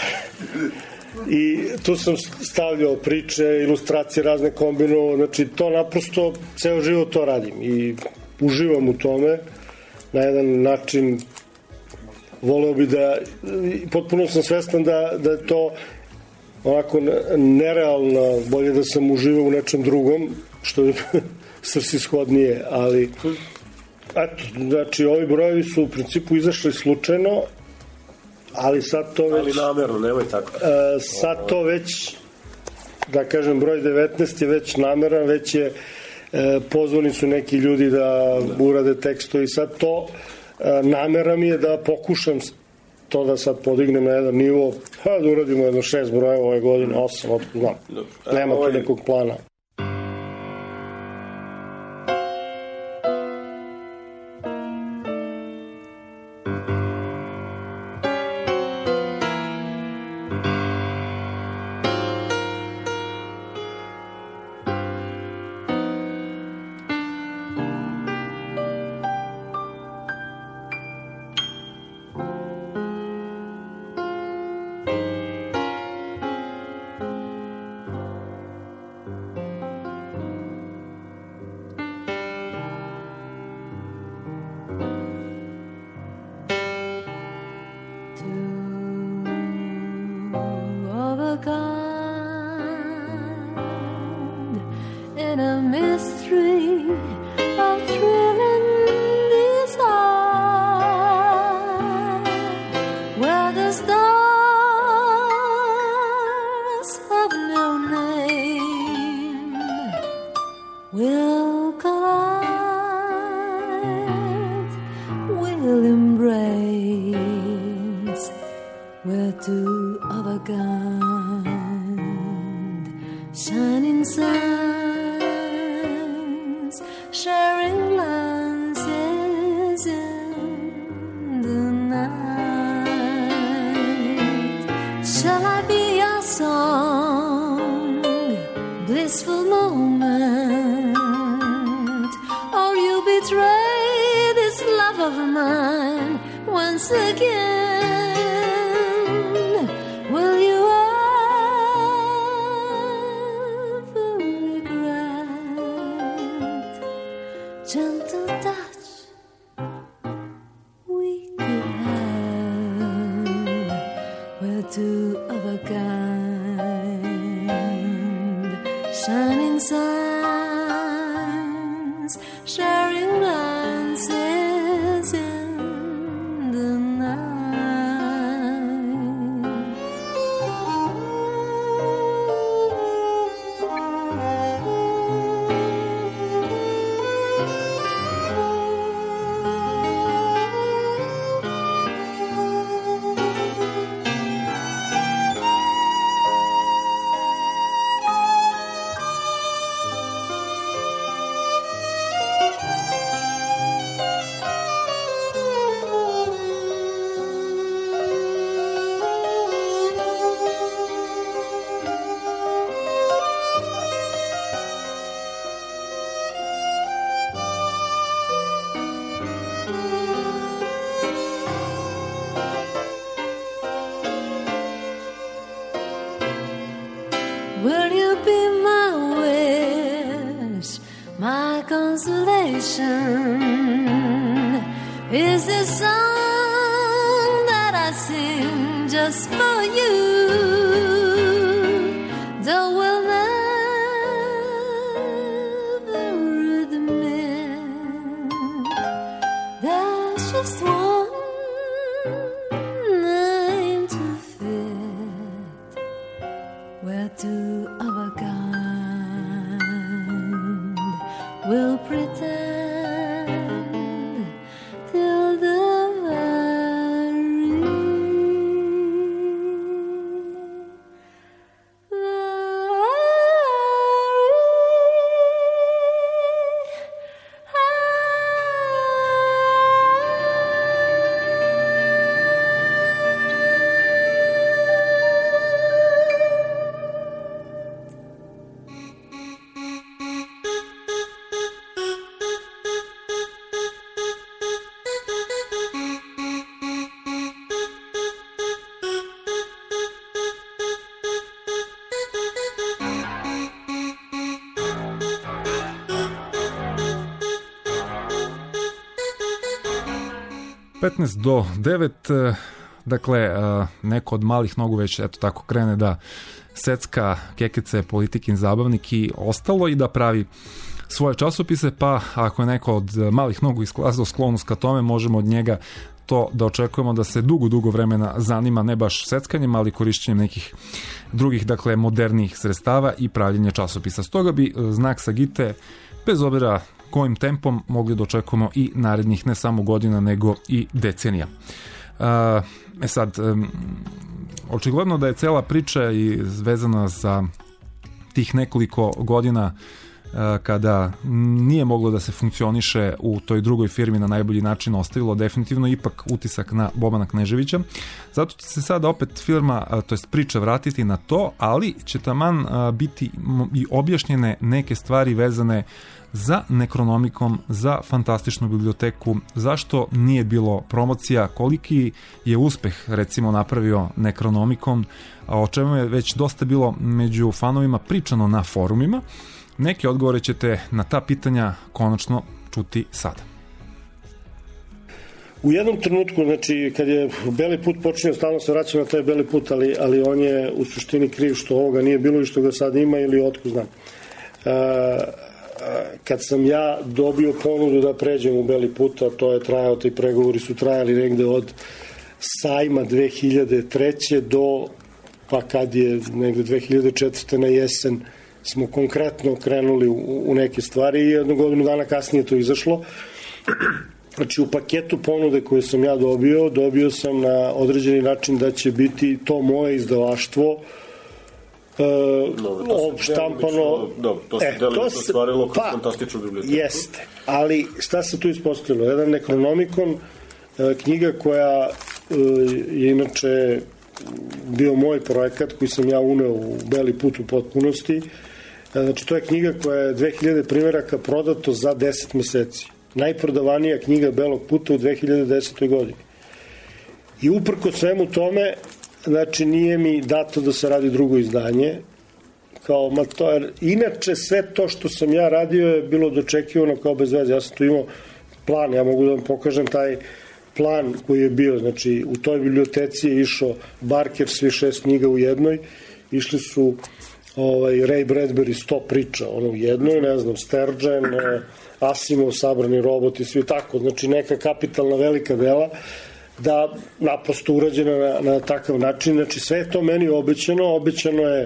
[SPEAKER 7] i tu sam stavljao priče, ilustracije, razne kombinovao, znači to naprosto ceo život to radim i uživam u tome na jedan način. Voleo bi da, potpuno sam svestan da, da je to onako nerealno, bolje da sam uživao u nečem drugom, što je svrsishodnije, ali eto, znači ovi brojevi su u principu izašli slučajno, ali sad to već...
[SPEAKER 8] Ali namerno, nemoj tako.
[SPEAKER 7] Uh, sad to već, da kažem, broj devetnaest je već nameran, već je, uh, pozvani su neki ljudi da urade teksto i sad to uh, namera mi je da pokušam to da sad podignem na jedan nivo, pa da uradimo jedno šest brojeva ove godine, osam, otkud znam. Nema tu nekog plana.
[SPEAKER 9] Shining suns, sharing glances. Will you be my wish, my consolation? Is this song that I sing just for you? Though we'll never admit, there's just one name to fit, where two of a kind will pretend till the
[SPEAKER 4] petnaest do devet, dakle, neko od malih nogu već, eto tako, krene da secka kekece, politikin zabavnik i ostalo i da pravi svoje časopise, pa ako je neko od malih nogu isklazao sklonost ka tome, možemo od njega to da očekujemo da se dugo, dugo vremena zanima ne baš seckanjem, ali korišćenjem nekih drugih, dakle, modernijih sredstava i pravljenja časopisa. Stoga bi Znak Sagite, bez obzira kojim tempom, mogli da očekujemo i narednih ne samo godina, nego i decenija. E sad, očigledno da je cela priča i vezana za tih nekoliko godina kada nije moglo da se funkcioniše u toj drugoj firmi na najbolji način, ostavilo definitivno ipak utisak na Bobana Kneževića. Zato će se sada opet firma, to jest priča, vratiti na to, ali će taman biti i objašnjene neke stvari vezane za Necronomicon, za fantastičnu biblioteku, zašto nije bilo promocija, koliki je uspeh recimo napravio Necronomicon, a o čemu je već dosta bilo među fanovima pričano na forumima. Neke odgovore ćete na ta pitanja konačno čuti sada.
[SPEAKER 7] U jednom trenutku, znači, kad je Beli put počinio, stalno se vraćam na taj Beli put, ali, ali on je u suštini kriv što ovoga nije bilo i što ga sad ima, ili otko znam. Uh, kad sam ja dobio ponudu da pređem u Beli put, a to je trajao, ti pregovori su trajali negde od sajma dve hiljade treće do, pa kad je negde dve hiljade četvrte na jesen smo konkretno krenuli u, u neke stvari i jednu godinu dana kasnije to izašlo. Znači, u paketu ponude koje sam ja dobio, dobio sam na određeni način da će biti to moje izdavaštvo Uh,
[SPEAKER 8] dobro,
[SPEAKER 7] štampano.
[SPEAKER 8] Dobro, to se e, delimično stvarilo kroz pa, fantastičnu biblioteku.
[SPEAKER 7] Jeste, ali šta se tu ispostavilo? Jedan Necronomicon, uh, knjiga koja uh, je inače bio moj projekat koji sam ja uneo u Beli put u potpunosti. Uh, znači, to je knjiga koja je dve hiljade primjeraka prodato za deset meseci. Najprodavanija knjiga Belog puta u dve hiljade desetoj godini. I uprko svemu tome, znači, nije mi dato da se radi drugo izdanje, kao, ma to je, inače sve to što sam ja radio je bilo dočekivano kao bez veze. Ja sam tu imao plan, ja mogu da vam pokažem taj plan koji je bio, znači, u toj biblioteci je išao Barker, svi šest knjiga u jednoj, išli su ovaj, Ray Bradbury sto priča, ono u jednoj, ne znam, Sturgeon, Asimov, Sabrani roboti, svi tako, znači neka kapitalna velika dela, da naprosto urađena na, na takav način. Znači, sve je to meni obećano, obećano je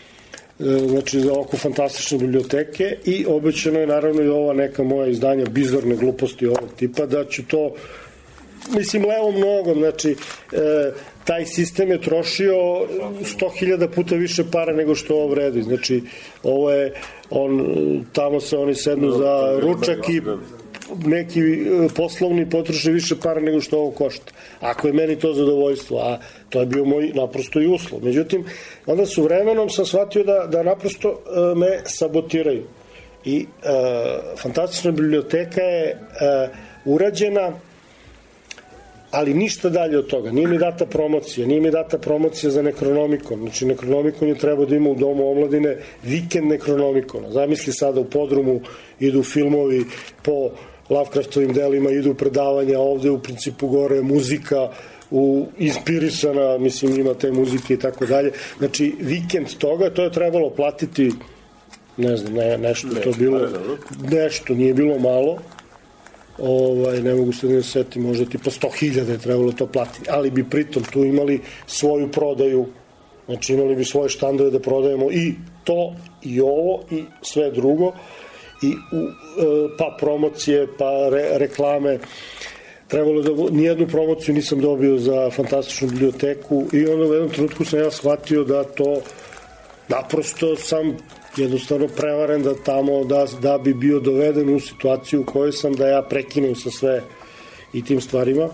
[SPEAKER 7] znači za oko fantastične biblioteke i obećano je naravno i ova neka moja izdanja bizarne gluposti ovog tipa, da ću to, mislim, levom nogom, znači e, taj sistem je trošio sto hiljada puta više para nego što ovo vredi, znači ovo je on, tamo se oni sednu za ručak i neki poslovni potroše više para nego što ovo košta. Ako je meni to zadovoljstvo, a to je bio moj naprosto i uslov. Međutim, onda su vremenom sam shvatio da, da naprosto uh, me sabotiraju. I uh, fantastična biblioteka je uh, urađena ali ništa dalje od toga. Nije mi data promocija, nije mi data promocija za Necronomicon. Znači, Necronomicon je trebao da ima u Domu omladine vikend Necronomicona. Zamisli sada u podrumu idu filmovi po Lovecraftovim delima, idu predavanja, ovde u principu gore muzika, u, inspirisana, mislim, ima te muzike i tako dalje. Znači, vikend toga, to je trebalo platiti, ne znam, ne, nešto ne, to bilo, nešto, nije bilo malo, ovaj, ne mogu se ne seti, možda tipa sto hiljada je trebalo to platiti, ali bi pritom tu imali svoju prodaju, znači imali bi svoje štandove da prodajemo i to, i ovo, i sve drugo, i u, pa promocije, pa re, reklame. Trebalo da, nijednu promociju nisam dobio za fantastičnu biblioteku i onda u jednom trenutku sam ja shvatio da to naprosto sam jednostavno prevaren da tamo da, da bi bio doveden u situaciju u kojoj sam da ja prekinem sa sve i tim stvarima.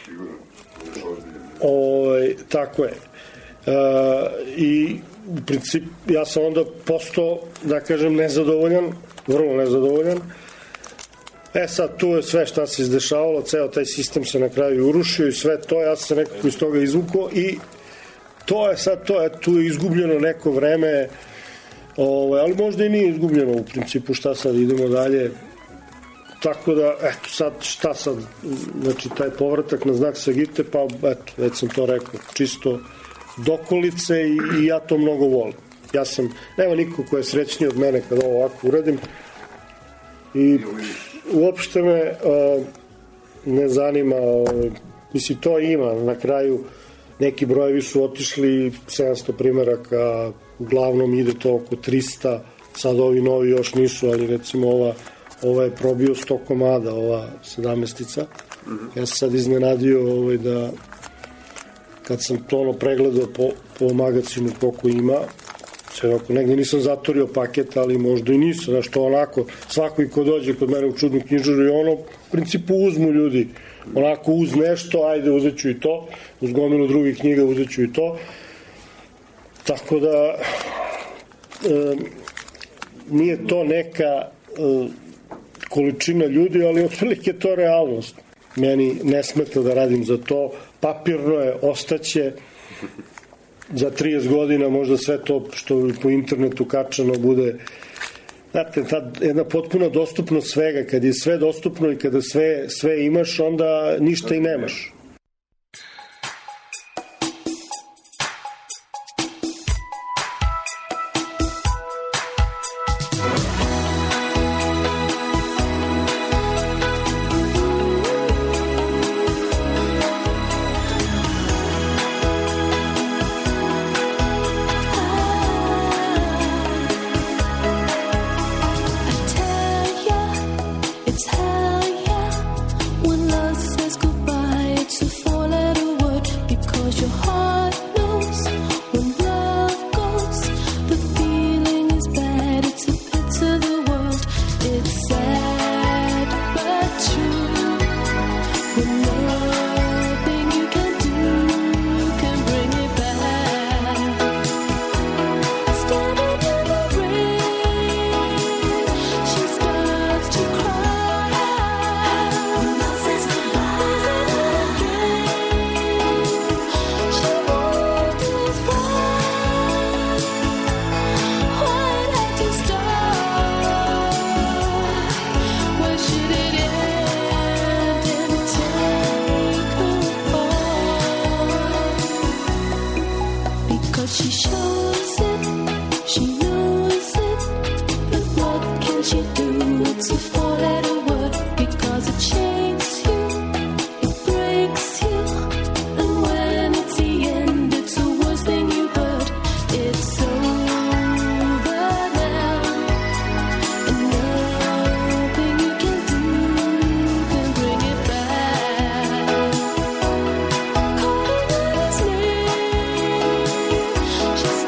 [SPEAKER 7] O, tako je. E, I u principu ja sam onda postao, da kažem, nezadovoljan, vrlo nezadovoljan. E sad, tu je sve šta se izdešavalo, ceo taj sistem se na kraju urušio i sve to, ja sam se nekako iz toga izvukao i to je sad, to je, tu je izgubljeno neko vreme, ovaj, ali možda i nije izgubljeno u principu, šta sad, idemo dalje. Tako da, eto, sad, šta sad, znači, taj povratak na znak Sagite, pa, eto, već sam to rekao, čisto dokolice i, i ja to mnogo volim. Ja sam, nema niko ko je srećniji od mene kada ovo ovako uradim i uopšte me uh, ne zanima, uh, mislim, to ima, na kraju neki brojevi su otišli, sedamsto primeraka, uglavnom ide to oko trista, sad ovi novi još nisu, ali recimo ova, ova je probio sto komada, ova sedamestica. Mm-hmm. Ja sam sad iznenadio ovaj, da kad sam to ono pregledao po, po magazinu koliko ima, sve oko negde nisam zatorio paket, ali možda i nisam, znaš, to onako, svako i ko dođe kod mene u čudnu knjižaru i ono, u principu uzmu ljudi, onako uz nešto, ajde uzet ću i to, uz gomilu drugih knjiga uzet ću i to, tako da e, nije to neka e, količina ljudi, ali otprilike je to realnost. Meni ne smeta da radim za to, papirno je, ostaće, za trideset godina možda sve to što po internetu kačano bude, znate, ta jedna potpuna dostupnost svega, kad je sve dostupno i kada sve, sve imaš, onda ništa i nemaš.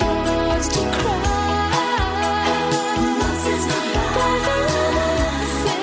[SPEAKER 9] Cry.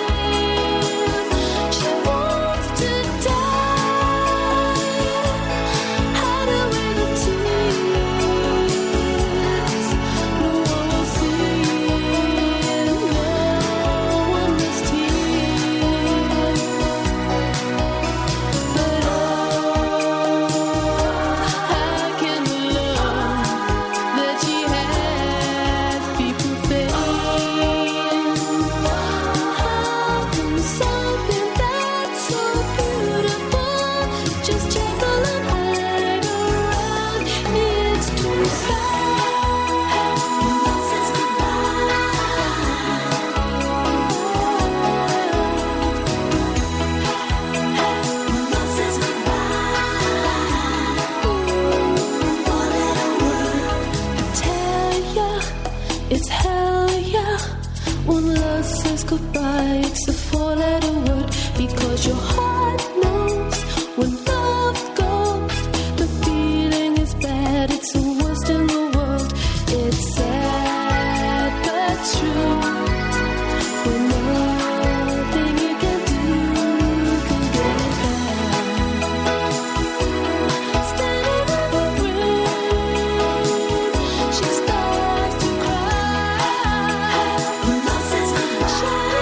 [SPEAKER 10] It's hell, yeah. When love says goodbye, it's a four-letter word. Because your heart knows when love goes, the feeling is bad. It's the worst in the world. It's sad but true. When nothing you can do can get it back. Standing in the room, she starts to cry. When love says goodbye,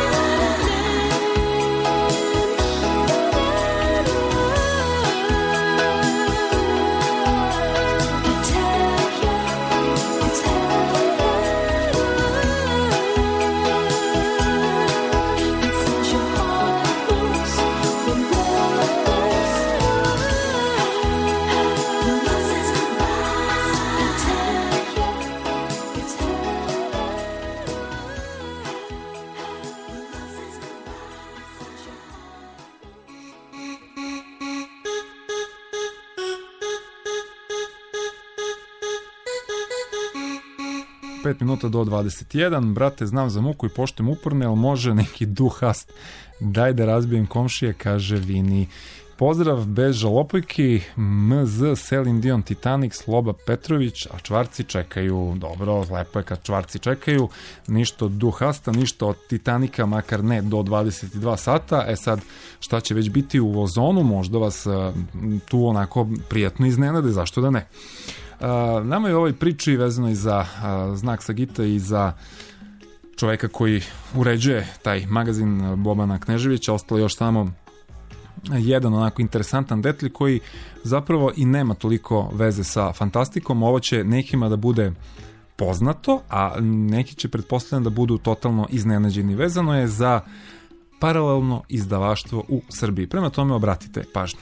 [SPEAKER 4] pet minuta do dvadeset jedan. Brate, znam za muku i poštem uporne, ali može neki duhast. Daj da razbijem komšije, kaže Vini. Pozdrav bez žalopojki, M Z, Selin Dion, Titanic, Sloba Petrović, a čvarci čekaju. Dobro, lepo je kad čvarci čekaju. Ništa od duhasta, ništa od Titanika, makar ne do dvadeset dva sata. E sad, šta će već biti u Ozonu, možda vas tu onako prijatno iznenade, zašto da ne. Uh, nama je u ovoj priči vezano i za uh, Znak Sagita i za čoveka koji uređuje taj magazin Bobana Kneževića. Ostalo još samo jedan onako interesantan detalj koji zapravo i nema toliko veze sa fantastikom. Ovo će nekima da bude poznato, a neki će pretpostavljeno da budu totalno iznenađeni. Vezano je za paralelno izdavaštvo u Srbiji. Prema tome obratite pažnju.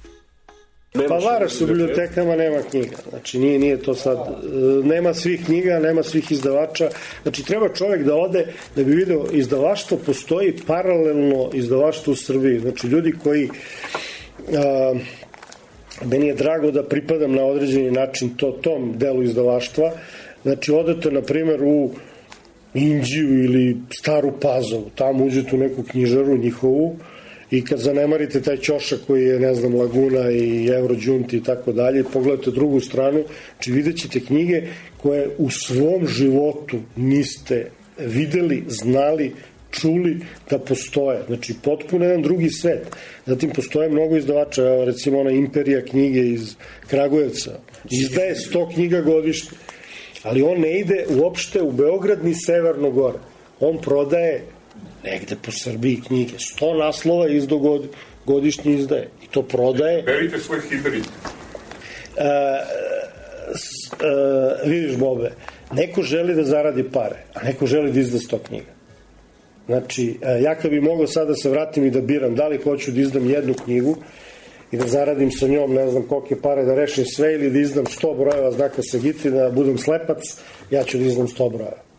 [SPEAKER 7] Pa varaš u bibliotekama, nema knjiga. Znači nije, nije to sad, nema svih knjiga, nema svih izdavača. Znači treba čovjek da ode da bi video izdavaštvo, postoji paralelno izdavaštvo u Srbiji. Znači ljudi koji, a, meni je drago da pripadam na određeni način to, tom delu izdavaštva. Znači odete na primjer u Inđiju ili Staru Pazovu, tamo uđete u neku knjižaru njihovu, i kad zanemarite taj ćošak koji je, ne znam, Laguna i Eurođunti i tako dalje, pogledate drugu stranu, znači vidjet ćete knjige koje u svom životu niste videli, znali, čuli da postoje. Znači potpuno jedan drugi svet. Zatim postoje mnogo izdavača, recimo ona Imperija knjige iz Kragujevca, izdaje sto knjiga godišnje, ali on ne ide uopšte u Beograd ni Severno gore. On prodaje negde po Srbiji knjige. Sto naslova izdo god, godišnje izdaje. I to prodaje.
[SPEAKER 11] Berite svoj hibrid.
[SPEAKER 7] Uh, uh, vidiš, Bobe, neko želi da zaradi pare, a neko želi da izda sto knjiga. Znači, uh, ja kad bi mogao sad da se vratim i da biram da li hoću da izdam jednu knjigu i da zaradim sa njom, ne znam kolike pare, da rešim sve, ili da izdam sto brojeva Znaka Sagita, da budem slepac, ja ću da izdam sto brojeva.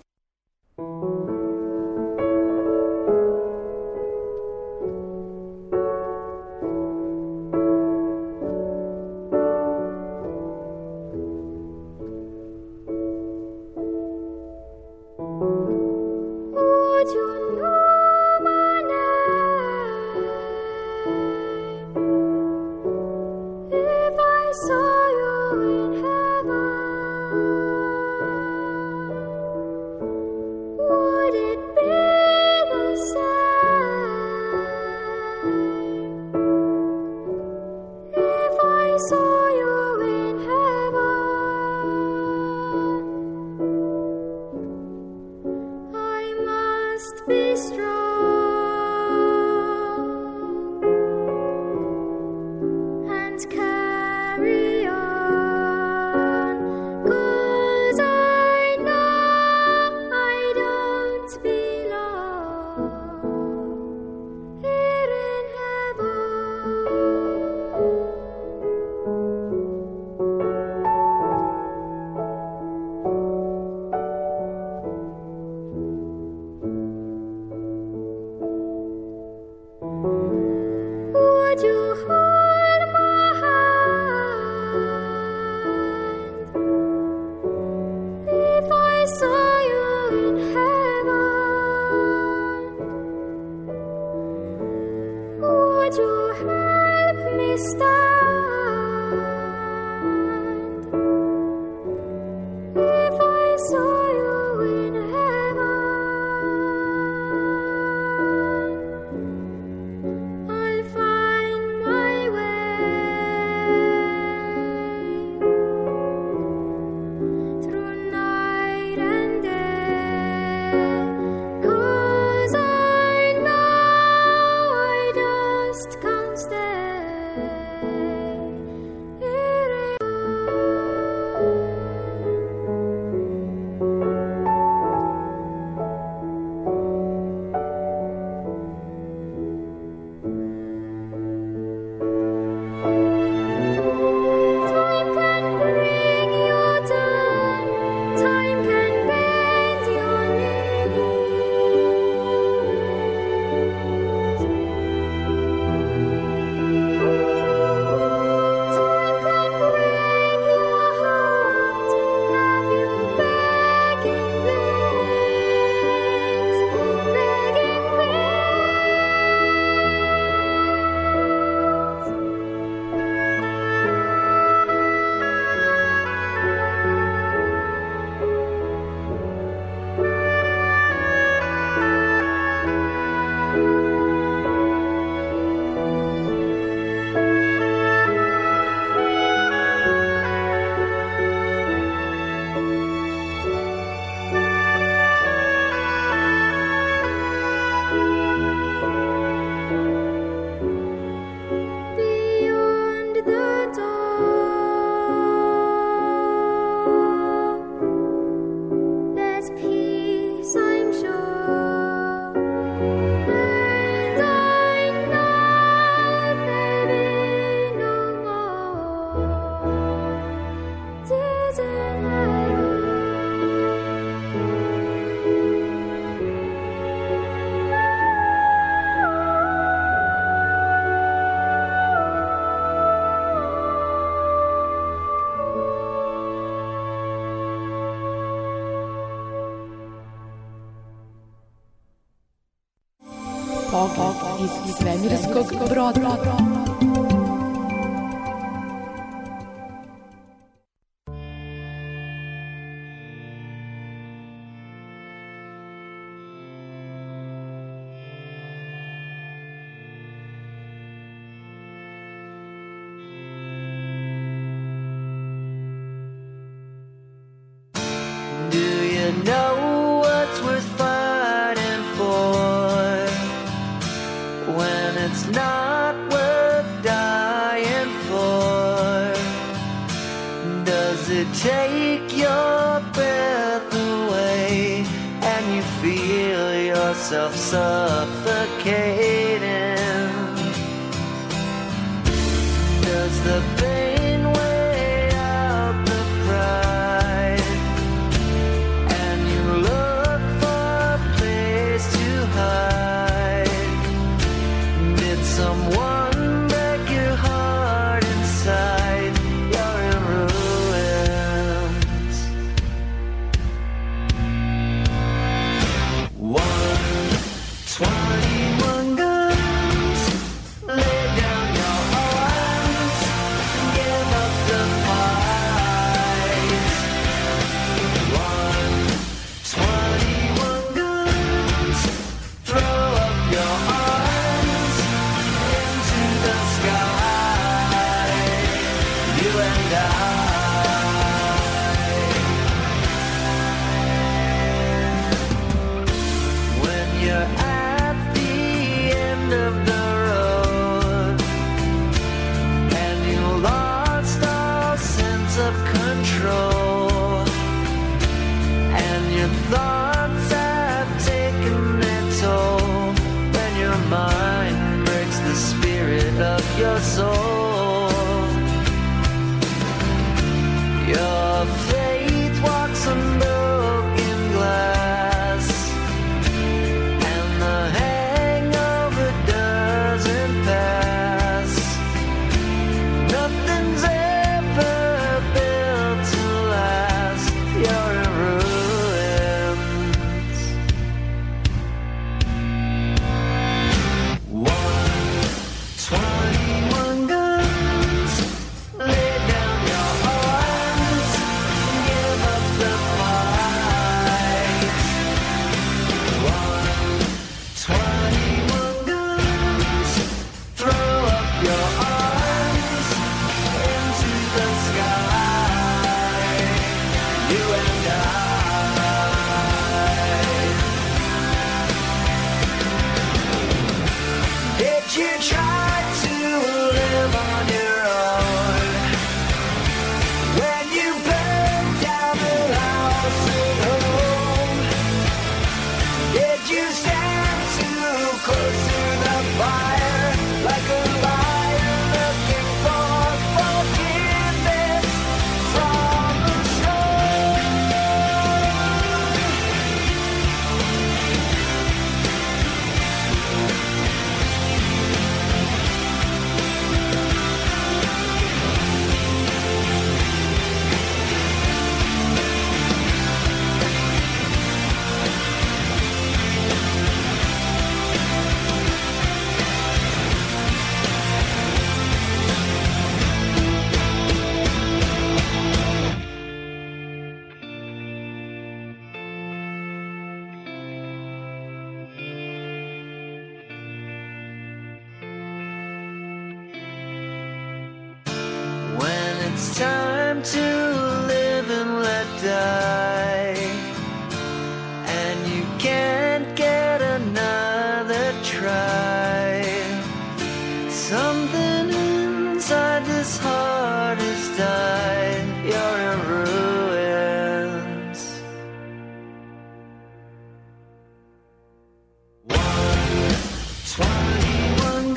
[SPEAKER 10] Pogled iz svemirskog broda.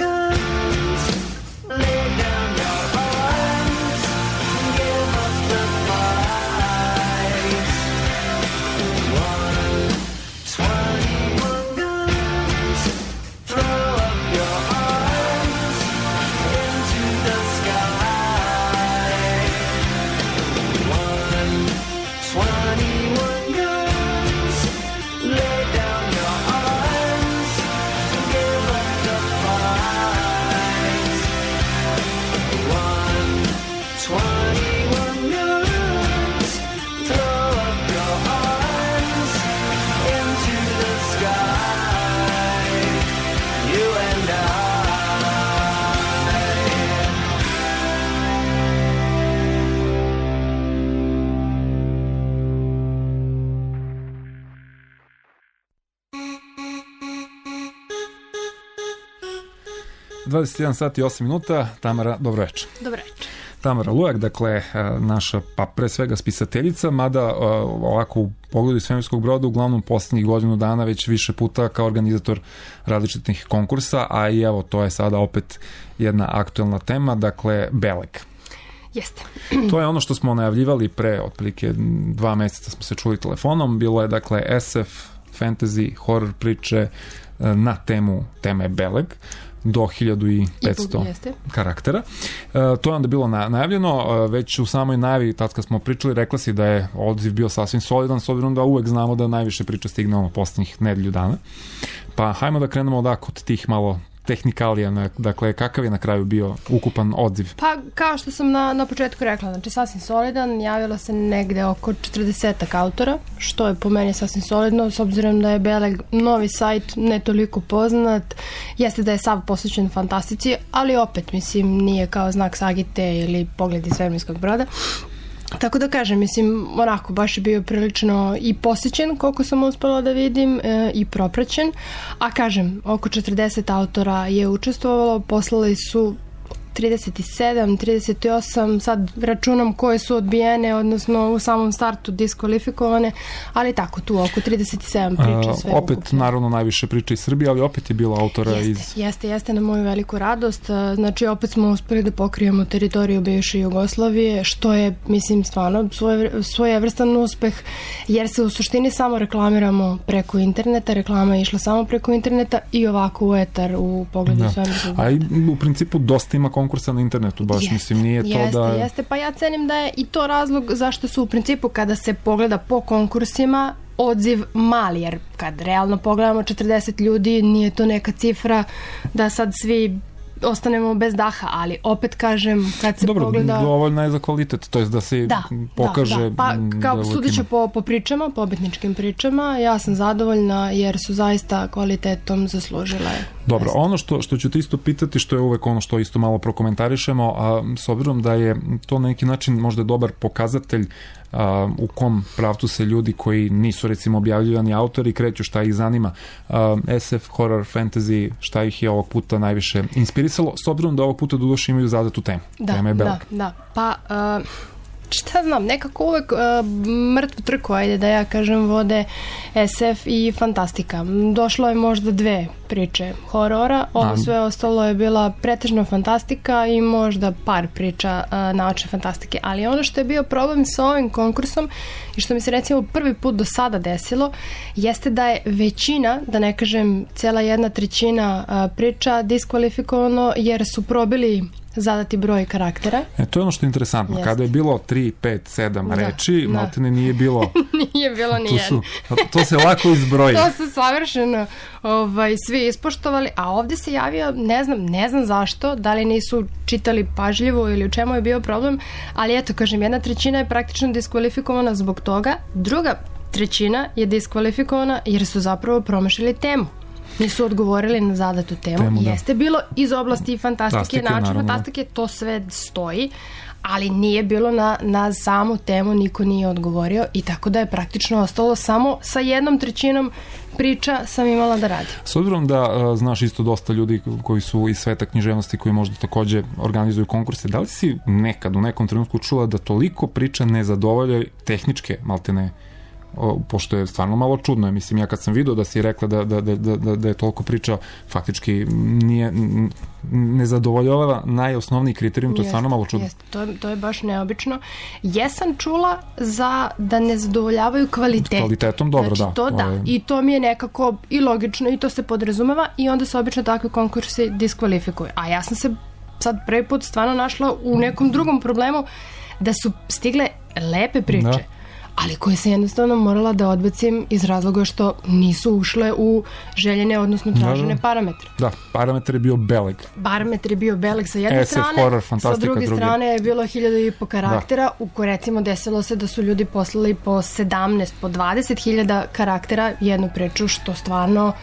[SPEAKER 5] Lay down your arms, give up the
[SPEAKER 4] dvadeset jedan sat i osam minuta. Tamara, dobro večer.
[SPEAKER 11] Dobro večer.
[SPEAKER 4] Tamara Lujak, dakle, naša, pa pre svega spisateljica, mada ovako u pogledu svemirskog broda, uglavnom posljednjih godinu dana već više puta kao organizator različitih konkursa, a i evo, to je sada opet jedna aktuelna tema, dakle, Beleg.
[SPEAKER 11] Jeste.
[SPEAKER 4] To je ono što smo najavljivali pre, otprilike dva meseca smo se čuli telefonom, bilo je, dakle, S F, fantasy, horror priče na temu, tema je Beleg, do hiljadu petsto karaktera. E, to je onda bilo najavljeno, e, već u samoj najavi, tad kad smo pričali, rekla si da je odziv bio sasvim solidan, s obzirom da uvek znamo da najviše priča stigne ono poslednjih nedelju dana. Pa hajmo da krenemo odako od tih malo tehnikalija, dakle, kakav je na kraju bio ukupan odziv?
[SPEAKER 11] Pa, kao što sam na, na početku rekla, znači sasvim solidan, javilo se negde oko četrdesetak autora, što je po meni sasvim solidno, s obzirom da je Beleg novi sajt, ne toliko poznat, jeste da je sav posvećen fantastici, ali opet, mislim, nije kao znak Sagite ili Pogled iz svemirskog broda. Tako da kažem, mislim, onako, baš je bio prilično i posjećen, koliko sam uspela da vidim, e, i propraćen, a kažem, oko četrdeset autora je učestvovalo, poslali su trideset sedam, trideset osam, sad računam koje su odbijene, odnosno u samom startu diskvalifikovane, ali tako tu oko trideset sedam priča sve.
[SPEAKER 4] A, opet, ukupno. Naravno, najviše priča iz Srbije, ali opet je bilo autora
[SPEAKER 11] jeste,
[SPEAKER 4] iz...
[SPEAKER 11] Jeste, jeste, na moju veliku radost. Znači, opet smo uspeli da pokrijemo teritoriju bivše Jugoslavije, što je, mislim, stvarno svoje, svojevrstan uspeh, jer se u suštini samo reklamiramo preko interneta, reklama je išla samo preko interneta i ovako u etar u pogledu svemirskog broda.
[SPEAKER 4] A i u principu dosta ima konkursa na internetu, baš jeste, mislim, nije
[SPEAKER 11] jeste,
[SPEAKER 4] to da...
[SPEAKER 11] Jeste, jeste, pa ja cenim da je i to razlog zašto su u principu kada se pogleda po konkursima odziv mali, jer kad realno pogledamo četrdeset ljudi, nije to neka cifra da sad svi ostanemo bez daha, ali opet kažem, kad se
[SPEAKER 4] dobro,
[SPEAKER 11] pogleda...
[SPEAKER 4] Dobro, dovoljno je za kvalitet, to je da se
[SPEAKER 11] da,
[SPEAKER 4] pokaže...
[SPEAKER 11] Da, da. Pa, kao
[SPEAKER 4] da
[SPEAKER 11] sudeći po, po pričama, pobedničkim pričama, ja sam zadovoljna jer su zaista kvalitetom zaslužile.
[SPEAKER 4] Dobro, ono što, što ću te isto pitati, što je uvek ono što isto malo prokomentarišemo, a s obzirom da je to na neki način možda dobar pokazatelj a, u kom pravcu se ljudi koji nisu recimo objavljivani autori kreću, šta ih zanima, a, S F, horror, fantasy, šta ih je ovog puta najviše inspirisalo, s obzirom da ovog puta doduše imaju zadatu temu.
[SPEAKER 11] Da,
[SPEAKER 4] Tema je Beleg.
[SPEAKER 11] da, da. Pa... Uh... šta znam, nekako uvek uh, mrtvu trku, ajde da ja kažem, vode S F i fantastika. Došlo je možda dve priče horora, ovo sve ostalo je bila pretežno fantastika i možda par priča uh, naučne fantastike. Ali ono što je bio problem sa ovim konkursom i što mi se recimo prvi put do sada desilo, jeste da je većina, da ne kažem cela jedna trećina uh, priča diskvalifikovano jer su probili zadati broj karaktera.
[SPEAKER 4] E, to je ono što je interesantno. Jeste. Kada je bilo tri, pet, sedam da, reči, da. Maltene nije bilo...
[SPEAKER 11] nije bilo ni jedno.
[SPEAKER 4] To se lako izbroji.
[SPEAKER 11] To su savršeno ovaj, svi ispoštovali, a ovde se javio, ne znam, ne znam zašto, da li nisu čitali pažljivo ili u čemu je bio problem, ali eto, kažem, jedna trećina je praktično diskvalifikovana zbog toga, druga trećina je diskvalifikovana jer su zapravo promašili temu. Nisu odgovorili na zadatu temu. temu Jeste da. bilo iz oblasti fantastike, način fantastike, to sve stoji, ali nije bilo na, na samu temu, niko nije odgovorio i tako da je praktično ostalo samo sa jednom trećinom priča sam imala da radim.
[SPEAKER 4] S obzirom da uh, znaš isto dosta ljudi koji su iz sveta književnosti koji možda takođe organizuju konkurse, da li si nekad u nekom trenutku čula da toliko priča ne zadovoljaju tehničke maltene, O, pošto je stvarno malo čudno. Mislim, ja kad sam vidio da si rekla da, da, da, da, da je toliko priča faktički nije, ne zadovoljava najosnovniji kriterijum, to je stvarno malo čudno.
[SPEAKER 11] Jest, to, to je baš neobično. Jesam čula za da ne zadovoljavaju kvalitet.
[SPEAKER 4] Kvalitetom, dobro,
[SPEAKER 11] znači,
[SPEAKER 4] da.
[SPEAKER 11] To da.
[SPEAKER 4] Je...
[SPEAKER 11] I to mi je nekako i logično i to se podrazumeva i onda se obično takvi konkursi diskvalifikuju. A ja sam se sad prvi put stvarno našla u nekom drugom problemu da su stigle lepe priče. Da. Ali koje se jednostavno morala da odbacim iz razloga što nisu ušle u željene, odnosno tražene da, parametre.
[SPEAKER 4] Da, parametar je bio Beleg.
[SPEAKER 11] Parametar je bio Beleg sa jedne
[SPEAKER 4] S F,
[SPEAKER 11] strane,
[SPEAKER 4] horror,
[SPEAKER 11] sa druge
[SPEAKER 4] drugi.
[SPEAKER 11] strane je bilo hiljadu i po karaktera, da. U koje recimo desilo se da su ljudi poslali po sedamnaest, po dvadeset hiljada karaktera jednu priču, što stvarno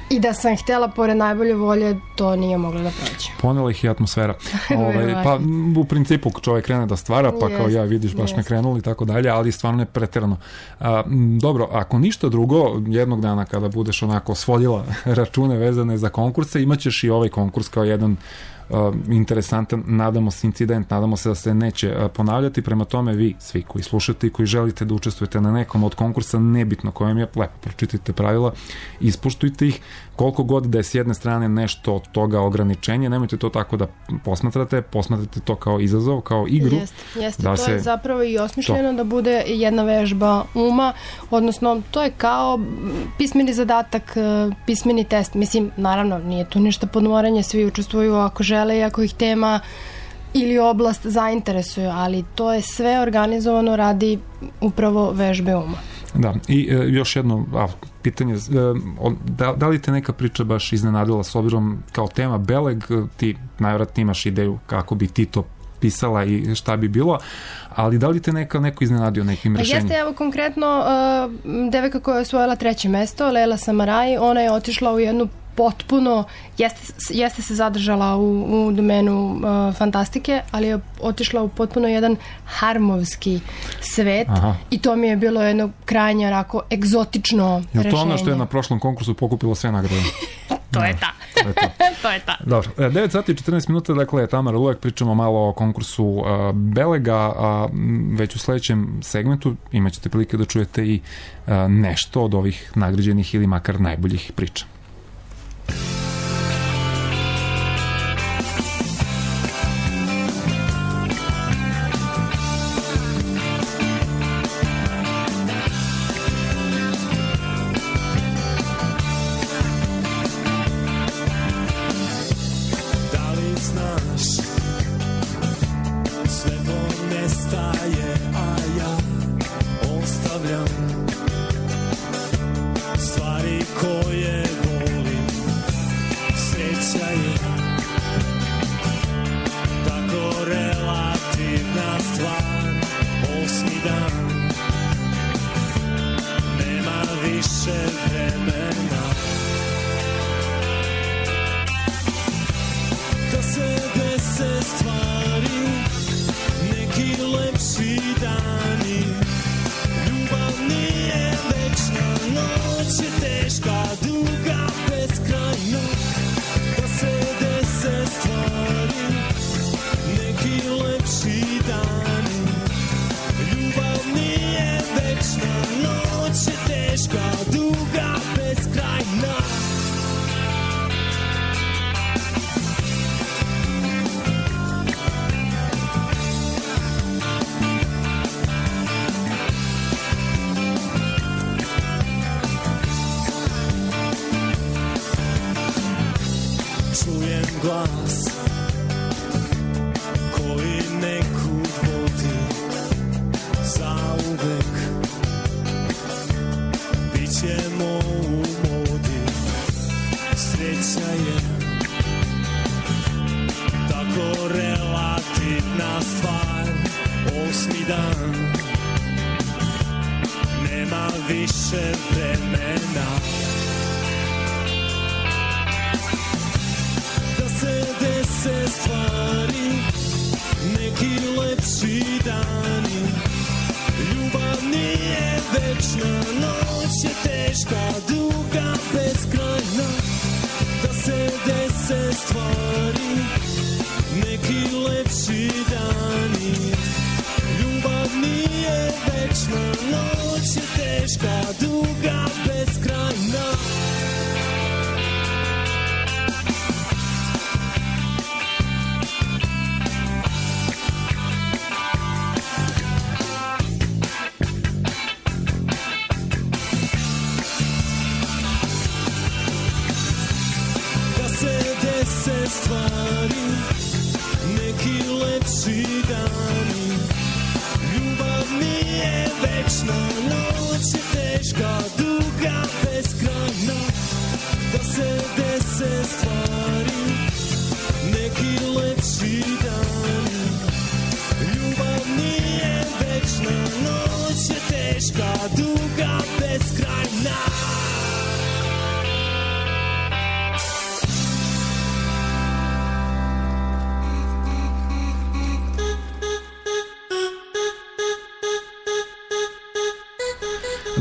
[SPEAKER 11] I da sam htjela pored najbolje volje, to nije moglo da prođe.
[SPEAKER 4] Ponela ih i atmosfera. Ove, pa u principu čovjek krene da stvara, pa yes, kao ja vidiš baš yes. me krenuli i tako dalje, ali stvarno je preterano. A, dobro, ako ništa drugo, jednog dana kada budeš onako svodila račune vezane za konkurse, imaćeš i ovaj konkurs kao jedan Uh, interesantan, nadamo se incident, nadamo se da se neće uh, ponavljati, prema tome vi, svi koji slušate i koji želite da učestvujete na nekom od konkursa, nebitno kojem je, lepo pročitajte pravila, ispoštujte ih, koliko god da je s jedne strane nešto od toga ograničenje, nemojte to tako da posmatrate, posmatrate to kao izazov, kao igru.
[SPEAKER 11] Jeste, jeste,
[SPEAKER 4] da
[SPEAKER 11] to
[SPEAKER 4] se...
[SPEAKER 11] je zapravo i osmišljeno to. Da bude jedna vežba uma, odnosno to je kao pismeni zadatak, pismeni test, mislim, naravno, nije tu ništa podmoranje, svi učestvuju ako žele i ako ih tema ili oblast zainteresuje, ali to je sve organizovano radi upravo vežbe uma.
[SPEAKER 4] Da, i e, još jedno a, pitanje, e, da, da li te neka priča baš iznenadila s obzirom kao tema Beleg, ti najvratnije imaš ideju kako bi ti to pisala i šta bi bilo, ali da li te neka, neko iznenadio nekim rešenjem?
[SPEAKER 11] Jeste, evo konkretno uh, devojka koja je osvojila treće mesto, Lela Samaraj, ona je otišla u jednu potpuno, jeste, jeste se zadržala u, u domenu uh, fantastike, ali je otišla u potpuno jedan harmovski svet. Aha. I to mi je bilo jedno krajnje onako egzotično rešenje.
[SPEAKER 4] Je to ono što je na prošlom konkursu pokupilo sve nagrade?
[SPEAKER 11] To je ta. To je ta. To je ta.
[SPEAKER 4] Dobro, devet sati i četrnaest minuta, dakle, Tamara Lujak, pričamo malo o konkursu uh, Belega, a već u sledećem segmentu imat ćete prilike da čujete i uh, nešto od ovih nagrađenih ili makar najboljih priča.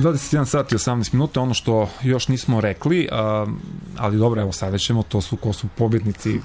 [SPEAKER 4] dvadeset jedan sat i osamnaest minuta, ono što još nismo rekli, a, ali dobro, evo sada ćemo, to su ko su pobjednici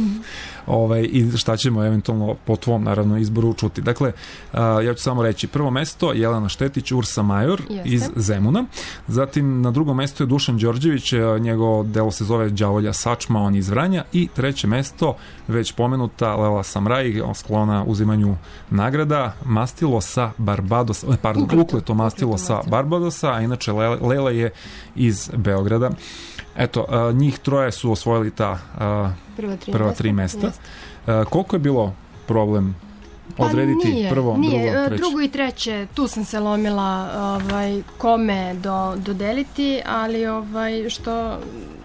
[SPEAKER 4] ovaj, i šta ćemo eventualno po tvom, naravno, izboru čuti. Dakle, a, ja ću samo reći, prvo mesto Jelena Štetić, Ursa Major
[SPEAKER 11] Jeste.
[SPEAKER 4] iz Zemuna, zatim na drugom mestu je Dušan Đorđević, njegovo delo se zove Đavolja Sačma, on je iz Vranja, i treće mesto, već pomenuta Lela Samraj, sklona uzimanju nagrada, mastilo sa Barbadosa, pardon, ukleto, ukleto mastilo sa Barbadosa, a inače Lela je iz Beograda. Eto, a, njih troje su osvojili ta a,
[SPEAKER 11] prva tri,
[SPEAKER 4] prva tri mesta. A, koliko je bilo problem odrediti
[SPEAKER 11] pa nije,
[SPEAKER 4] prvo,
[SPEAKER 11] nije.
[SPEAKER 4] drugo, treće?
[SPEAKER 11] Drugo i treće, tu sam se lomila ovaj, kome do, dodeliti, ali ovaj, što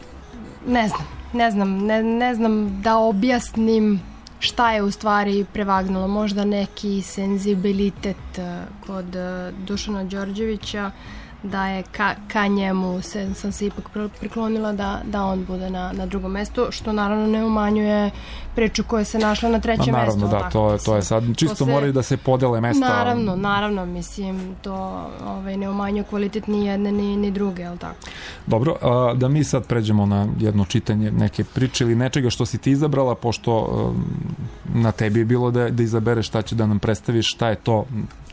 [SPEAKER 11] ne znam, ne znam, ne, ne znam da objasnim šta je u stvari prevagnulo. Možda neki senzibilitet kod Dušana Đorđevića, da je ka, ka njemu se, sam se ipak priklonila da, da on bude na, na drugom mestu, što naravno ne umanjuje priču koja se našla na trećem
[SPEAKER 4] naravno,
[SPEAKER 11] mestu.
[SPEAKER 4] Naravno, da, to je, to je sad, čisto se, moraju da se podele mesta.
[SPEAKER 11] Naravno, naravno, mislim, to ovaj, ne umanjuje kvalitet ni jedne ni, ni druge, je li tako?
[SPEAKER 4] Dobro, a, da mi sad pređemo na jedno čitanje neke priče ili nečega što si ti izabrala, pošto a, na tebi je bilo da, da izabereš šta će da nam predstaviš, šta je to.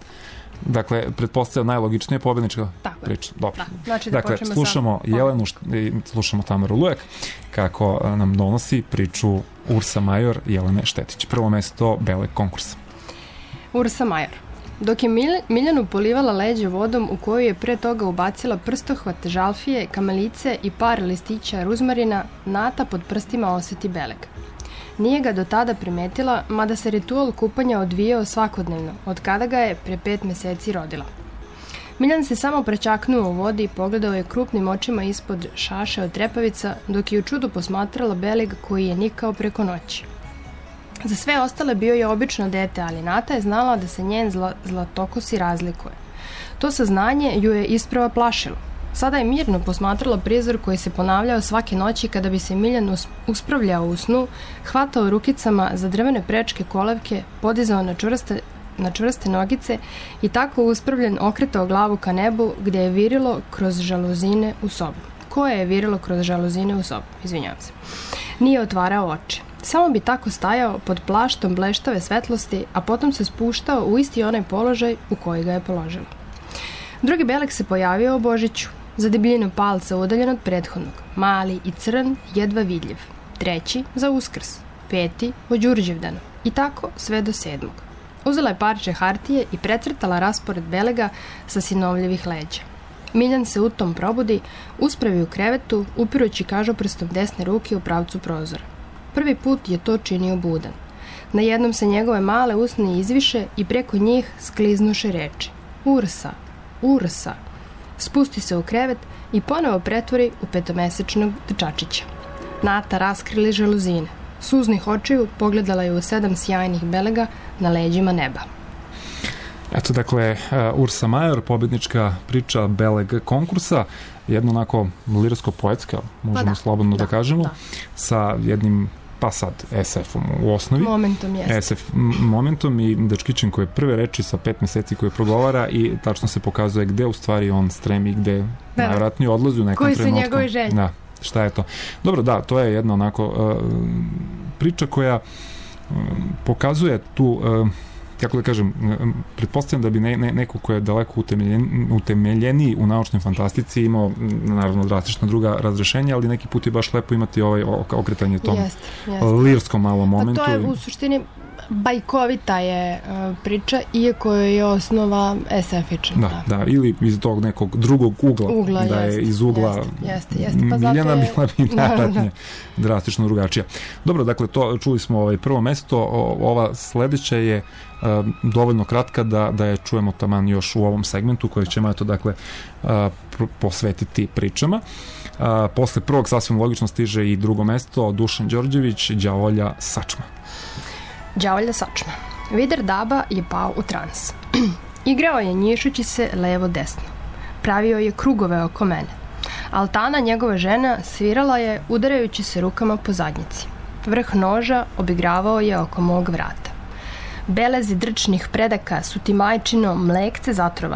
[SPEAKER 4] Dakle, pretpostavljam najlogičnije pobednička priča. Dobro.
[SPEAKER 11] Da, znači da
[SPEAKER 4] dakle,
[SPEAKER 11] počnemo
[SPEAKER 4] slušamo
[SPEAKER 11] sam.
[SPEAKER 4] Jelenu i slušamo Tamaru Lujak kako nam donosi priču Ursa Major Jelene Štetić. Prvo mesto Bele konkursa.
[SPEAKER 11] Ursa Major. Dok je Mil Miljanu polivala leđe vodom u koju je pre toga ubacila prstohvat žalfije, kamelice i par listića ruzmarina, Nata pod prstima oseti beleg. Nije ga do tada primetila, mada se ritual kupanja odvijao svakodnevno, od kada ga je pre pet meseci rodila. Miljan se samo prečaknuo u vodi i pogledao je krupnim očima ispod šaše od trepavica, dok je u čudu posmatrala beleg koji je nikao preko noći. Za sve ostale bio je obično dete, ali Nata je znala da se njen zla, zlatokosi razlikuje. To saznanje ju je isprava plašilo. Sada je mirno posmatrala prizor koji se ponavljao svake noći kada bi se Miljan uspravljao u snu, hvatao rukicama za drvene prečke kolevke, podizao na čvrste, na čvrste nogice i tako uspravljen okretao glavu ka nebu gdje je virilo kroz žaluzine u sobu. Koje je virilo kroz žaluzine u sobu? Izvinjavam se. Nije otvarao oči. Samo bi tako stajao pod plaštom bleštave svetlosti, a potom se spuštao u isti onaj položaj u koji ga je položila. Drugi beleg se pojavio o Božiću, za debljinu palca udaljen od prethodnog, mali i crn, jedva vidljiv. Treći za Uskrs, peti o Đurđevdanu i tako sve do sedmog. Uzela je parče hartije i precrtala raspored belega sa sinovljevih leđa. Miljan se u tom probudi, uspravi u krevetu, upirući kažoprstom desne ruke u pravcu prozora. Prvi put je to činio budan. Na jednom se njegove male usne izviše i preko njih skliznuše reči. Ursa, Ursa. Spusti se u krevet i ponovo pretvori u petomesečnog dečačića. Nata raskrili žaluzine. Suznih očiju pogledala je u sedam sjajnih belega na leđima neba.
[SPEAKER 4] Eto, dakle, Ursa Major, pobednička priča Beleg konkursa, jedno onako lirsko-poetska, možemo pa da, slobodno da, da kažemo, da. Sa jednim, pa sad, es efom u osnovi.
[SPEAKER 11] Momentom jeste.
[SPEAKER 4] es ef momentom i dečkićem koji je prve reči sa pet meseci koje progovara i tačno se pokazuje gde u stvari on stremi, gde da. Najvratnije odlazi u nekom
[SPEAKER 11] koji
[SPEAKER 4] trenutku.
[SPEAKER 11] Koji su njegove želje.
[SPEAKER 4] Da, šta je to? Dobro, da, to je jedna onako uh, priča koja uh, pokazuje tu... Uh, kako da kažem, pretpostavljam da bi ne, ne, neko ko je daleko utemeljen, utemeljeniji u naučnoj fantastici imao, naravno, drastično druga razrešenja, ali neki put je baš lepo imati ovaj okretanje tom
[SPEAKER 11] jest, jest.
[SPEAKER 4] lirskom malom momentu.
[SPEAKER 11] Pa to je u suštini bajkovita je uh, priča, iako je osnova es efična.
[SPEAKER 4] Da, da, ili iz tog nekog drugog ugla,
[SPEAKER 11] ugla
[SPEAKER 4] da
[SPEAKER 11] jest,
[SPEAKER 4] je iz ugla
[SPEAKER 11] jest, jest, jest. Pa
[SPEAKER 4] Miljana
[SPEAKER 11] je...
[SPEAKER 4] bila bi najvratnije drastično drugačija. Dobro, dakle, to čuli smo ovaj prvo mesto, o, ova sledeća je uh, dovoljno kratka da, da je čujemo taman još u ovom segmentu koji ćemo eto, dakle, uh, posvetiti pričama. Uh, posle prvog sasvim logično stiže i drugo mesto, Dušan Đorđević, Đavolja Sačma.
[SPEAKER 11] Đavolja Sačma. Vider Daba je pao u trans. Igrao je njišući se levo-desno. Pravio je krugove oko mene. Altana, njegova žena, svirala je udarajući se rukama po zadnjici. Vrh noža obigravao je oko mog vrata. Belezi drčnih predaka su ti majčino mlekce zatrovali.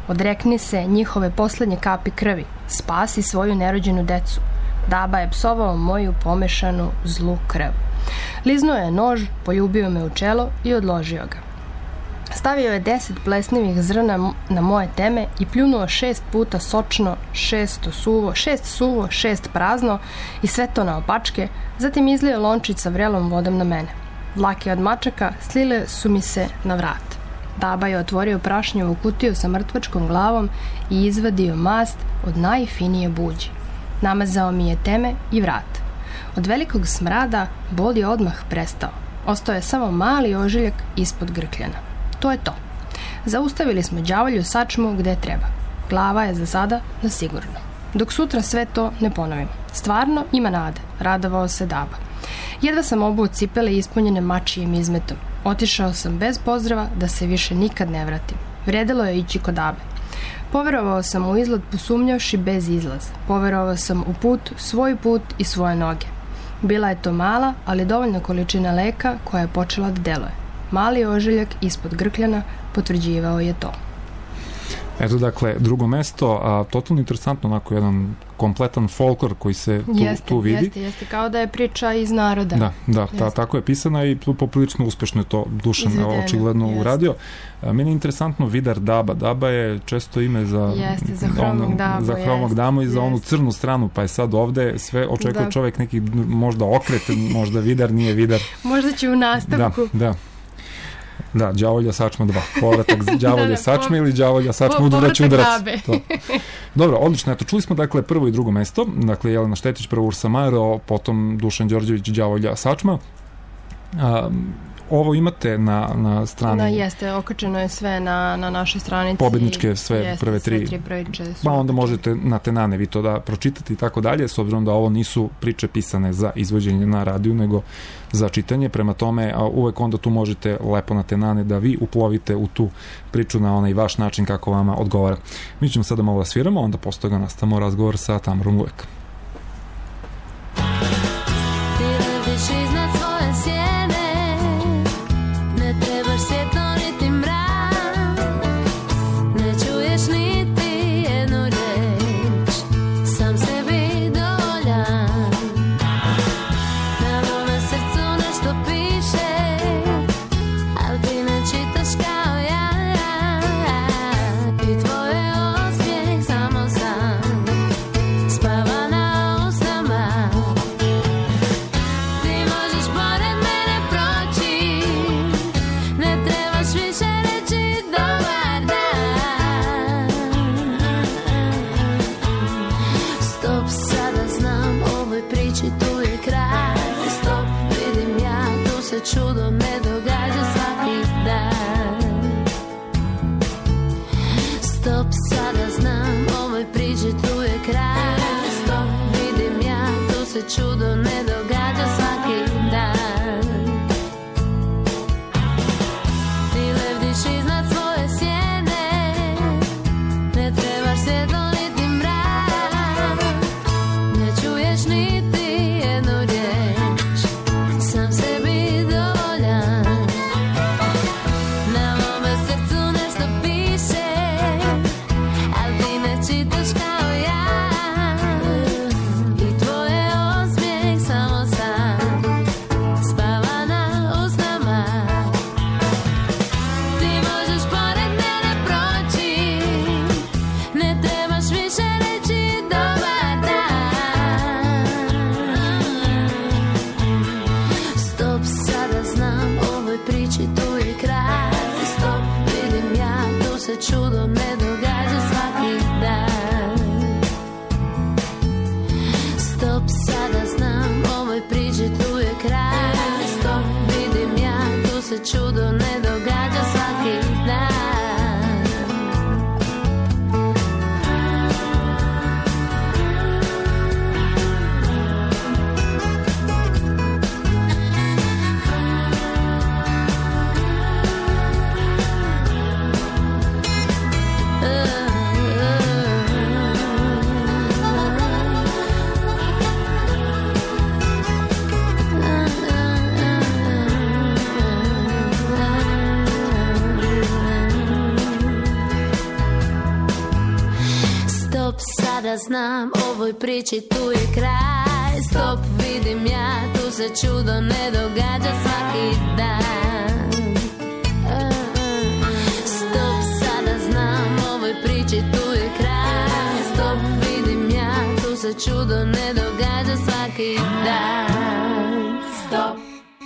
[SPEAKER 11] Odrekni se njihove poslednje kapi krvi. Spasi svoju nerođenu decu. Daba je psovao moju pomešanu zlu krv. Liznuo je nož, poljubio me u čelo i odložio ga. Stavio je deset plesnivih zrna na moje teme i pljunuo šest puta sočno, šest suvo, šest suvo, šest prazno i sve to na opačke, zatim izlio lončić sa vrelom vodom na mene. Dlake od mačaka slile su mi se na vrat. Daba je otvorio prašnjevu kutiju sa mrtvačkom glavom i izvadio mast od najfinije buđi. Namazao mi je teme i vrat. Od velikog smrada bol je odmah prestao. Ostao je samo mali ožiljak ispod grkljana. To je to. Zaustavili smo đavolju sačmu gde treba. Glava je za sada na sigurno. Dok sutra sve to ne ponovimo. Stvarno ima nade, radovao se Daba. Jedva sam obuo cipele ispunjene mačijim izmetom. Otišao sam bez pozdrava da se više nikad ne vratim. Vredelo je ići kod Dabe. Poverovao sam u izlaz posumnjavši bez izlaza. Poverovao sam u put, svoj put i svoje noge. Bila je to mala, ali dovoljna količina leka koja je počela da deluje. Mali ožiljak ispod grkljana potvrđivao je to.
[SPEAKER 4] Eto, dakle, drugo mesto, a totalno interesantno, onako jedan kompletan folklor koji se tu,
[SPEAKER 11] jeste,
[SPEAKER 4] tu vidi.
[SPEAKER 11] Jeste, jeste, kao da je priča iz naroda.
[SPEAKER 4] Da, da, ta, tako je pisana i poprilično uspešno je to Dušan Izvedeno, očigledno jeste. uradio. A, meni je interesantno Vidar Daba. Daba je često ime za
[SPEAKER 11] jeste, za hromog damu,
[SPEAKER 4] za hromog damu i za
[SPEAKER 11] jeste.
[SPEAKER 4] onu crnu stranu, pa je sad ovde sve očekuje
[SPEAKER 11] da. čovjek
[SPEAKER 4] neki možda okret, možda Vidar, nije Vidar.
[SPEAKER 11] Možda će u nastavku.
[SPEAKER 4] Da, da. Da, đavolja sačma dva. Povratak đavolja
[SPEAKER 11] da, da,
[SPEAKER 4] sačma ili đavolja sačma udaraći udarac. To. Dobro, odlično. Eto, čuli smo dakle prvo i drugo mesto. Dakle, Jelena Štetić, prvo Ursa Majero, potom Dušan Đorđević, đavolja sačma. A, ovo imate na, na strani...
[SPEAKER 11] Da, jeste, okačeno je sve na, na našoj stranici.
[SPEAKER 4] Pobedničke sve
[SPEAKER 11] jeste,
[SPEAKER 4] prve tri.
[SPEAKER 11] Sve tri priče su
[SPEAKER 4] pa onda
[SPEAKER 11] okačene.
[SPEAKER 4] možete na tenane vi to da pročitate i tako dalje, s obzirom da ovo nisu priče pisane za izvođenje na radiju, nego za čitanje. Prema tome, a uvek onda tu možete lepo na tenane da vi uplovite u tu priču na onaj vaš način kako vama odgovara. Mi ćemo sada malo da sviramo, onda posle toga nastavimo razgovor sa Tamarom Luvek.
[SPEAKER 10] Ti ležiš iznad svoje sjene, ne trebaš svjetlo niti mrak, ne čuješ niti jednu reč, sam sebi dovoljan. Na mome srcu nešto piše, al ti ne čitaš kao ja, i tvoje osmijeh samo san spava na usnama. Ti možeš pored mene proći, ne trebaš više reći dobar dan. Stop, sada znam, ovoj priči tu je kraj. Stop, vidim ja, tu se čudo ne događa svaki dan. Stop, sada znam, ovoj priči tu je kraj. Stop, vidim ja, tu se čudo ne događa svaki dan. Ti lebdiš iznad svoje sjene, ne trebaš svjetlo niti mrak, ne čuješ niti jednu riječ, sam sebi dovoljan. Na mome srcu nešto piše, al ti ne čitaš kao ja, i tvoje osmijeh samo san spava na usnama. Ti možeš pored mene proći, ne trebaš više reći dobar dan. Stop, sada znam, ovoj priči tu je kraj. Stop, vidim ja, tu se čudo ne događa svaki dan. Stop, sada znam, ovoj priči tu je kraj. Stop, vidim ja, tu se čudo ne događa svaki dan. znam, ovoj priči tu je kraj. Stop, vidim ja, tu se čudo ne događa svaki dan. Stop, sada znam, ovoj priči tu je kraj. Stop, vidim ja, tu se čudo ne događa svaki dan. Stop.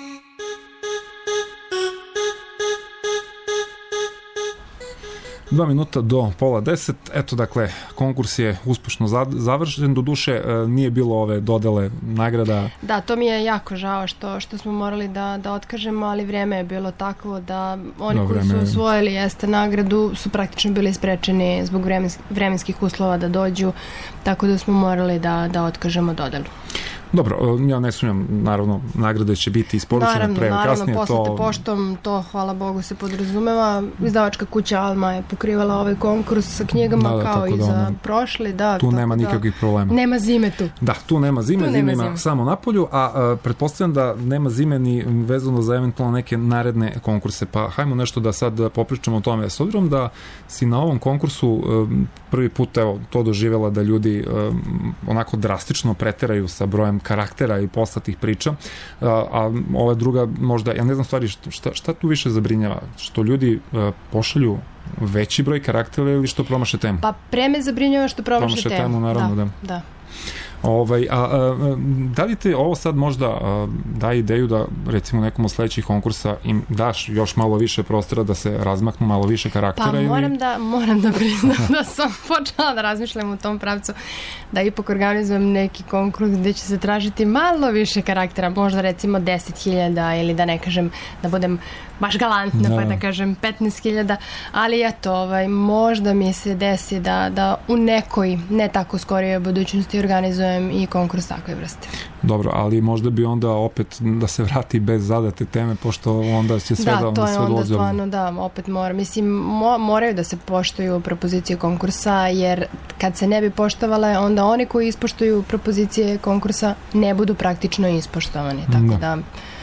[SPEAKER 4] Dva minuta do pola deset, eto dakle, konkurs je uspešno završen, do duše nije bilo ove dodele nagrada.
[SPEAKER 11] Da, to mi je jako žao što, što smo morali da, da otkažemo, ali vreme je bilo takvo da oni no, koji su osvojili jeste nagradu su praktično bili sprečeni zbog vremenskih, vremenskih uslova da dođu, tako da smo morali da, da otkažemo dodelu.
[SPEAKER 4] Dobro, ja ne sumnjam, naravno, nagrade će biti isporučene pre ili kasnije.
[SPEAKER 11] Naravno, poslate to... poštom, to, hvala Bogu, se podrazumeva. Izdavačka kuća Alma je pokrivala ovaj konkurs sa knjigama, da, da, kao i da, za prošli. Da,
[SPEAKER 4] tu nema nikakvih
[SPEAKER 11] da,
[SPEAKER 4] problema.
[SPEAKER 11] Nema zime tu.
[SPEAKER 4] Da, tu nema zime, tu zime ima zime. Samo napolju, a, a pretpostavljam da nema zime ni vezano za eventualno neke naredne konkurse. Pa hajmo nešto da sad popričamo o tome. S obzirom da si na ovom konkursu prvi put, evo, to doživjela da ljudi onako drastično preteraju sa brojem karaktera i poslatih priča, a, a ova druga možda, ja ne znam stvari šta, šta tu više zabrinjava, što ljudi a, pošalju veći broj karaktera ili što promaše temu?
[SPEAKER 11] Pa pre me zabrinjava što promaše, promaše temu.
[SPEAKER 4] temu naravno, da.
[SPEAKER 11] da. da.
[SPEAKER 4] Ovaj, a, a, da li te ovo sad možda a, daje ideju da recimo nekom od sledećih konkursa im daš još malo više prostora da se razmaknu malo više karaktera?
[SPEAKER 11] Pa
[SPEAKER 4] ili...
[SPEAKER 11] moram da, moram da priznam da sam počela da razmišljam u tom pravcu, da ipak organizujem neki konkurs gde će se tražiti malo više karaktera, možda recimo deset hiljada ili da ne kažem, da budem baš galantna, da. Pa da kažem petnaest hiljada, ali eto, ovaj, možda mi se desi da, da u nekoj ne tako skorijoj budućnosti organizujem i konkurs takve vrste.
[SPEAKER 4] Dobro, ali možda bi onda opet da se vrati bez zadate teme, pošto onda će sve da,
[SPEAKER 11] da
[SPEAKER 4] to je
[SPEAKER 11] sve onda stvarno, da, opet mora. Mislim, mo, moraju da se poštuju propozicije konkursa, jer kad se ne bi poštovale, onda oni koji ispoštuju propozicije konkursa ne budu praktično ispoštovani, tako da, da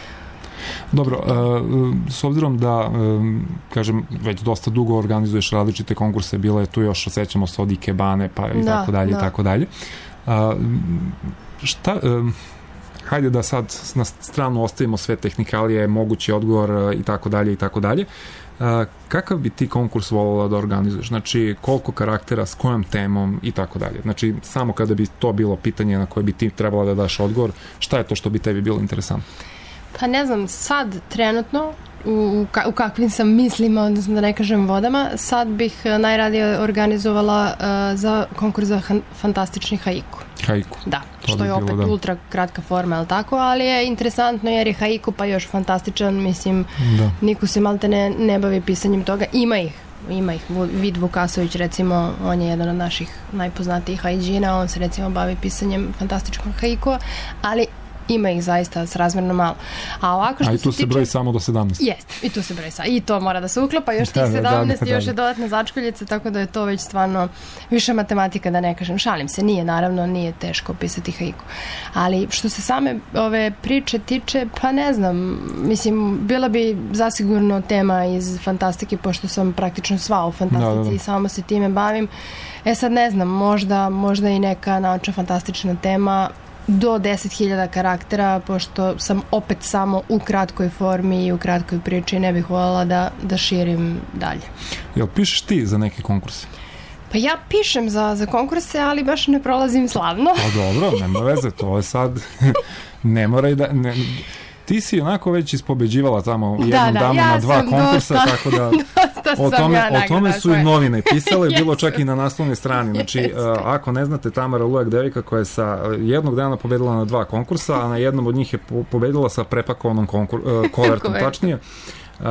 [SPEAKER 4] Dobro, s obzirom da, kažem, već dosta dugo organizuješ različite konkurse, bilo je tu još, osjećamo se od Ikebane, pa i da, tako dalje, da. i tako dalje. Šta, hajde da sad na stranu ostavimo sve tehnikalije, mogući odgovor i tako dalje i tako dalje. Kakav bi ti konkurs volila da organizuješ? Znači, koliko karaktera, s kojom temom i tako dalje? Znači, samo kada bi to bilo pitanje na koje bi ti trebala da daš odgovor, šta je to što bi tebi bilo interesantno?
[SPEAKER 11] Pa ne znam, sad trenutno u, u kakvim sam mislima, odnosno da ne kažem vodama, sad bih najradije organizovala uh, za konkurs za han, fantastični haiku.
[SPEAKER 4] Haiku.
[SPEAKER 11] Da, to što bi je opet bilo, da. ultra kratka forma, ali tako, ali je interesantno jer je haiku pa još fantastičan, mislim, da. Niko se malte ne, ne bavi pisanjem toga, ima ih. Ima ih, Vid Vukasović recimo, on je jedan od naših najpoznatijih haidžina, on se recimo bavi pisanjem fantastičnog haikua, ali ima ih zaista srazmjerno malo. A ovako što
[SPEAKER 4] A i tu se,
[SPEAKER 11] se tiče...
[SPEAKER 4] broji samo do sedamnaest.
[SPEAKER 11] Jeste, i tu se broji samo. I to mora da se uklapa, još tih sedamnaest i još je dodatna začkoljica, tako da je to već stvarno više matematika, da ne kažem. Šalim se, nije, naravno, nije teško pisati haiku. Ali što se same ove priče tiče, pa ne znam, mislim, bila bi zasigurno tema iz fantastike, pošto sam praktično sva u fantastici da, da, da. i samo se time bavim. E sad ne znam, možda, možda i neka naučna fantastična tema do deset hiljada karaktera, pošto sam opet samo u kratkoj formi i u kratkoj priči, ne bih voljela da, da širim dalje.
[SPEAKER 4] Jel pišeš ti za neke konkurse?
[SPEAKER 11] Pa ja pišem za, za konkurse, ali baš ne prolazim slavno.
[SPEAKER 4] Pa dobro, nema veze, to je sad ne mora i da... Ne, ti si onako već ispobeđivala tamo jednom da, da, danu ja na dva konkursa, dosta, tako da o tome, ja o tome su i novine pisale, bilo čak i na naslovnoj strani. Znači, uh, ako ne znate, Tamara Lujak, devojka koja je sa jednog dana pobedila na dva konkursa, a na jednom od njih je pobedila sa prepakovanom konkur, uh, kovertom, tačnije. Uh,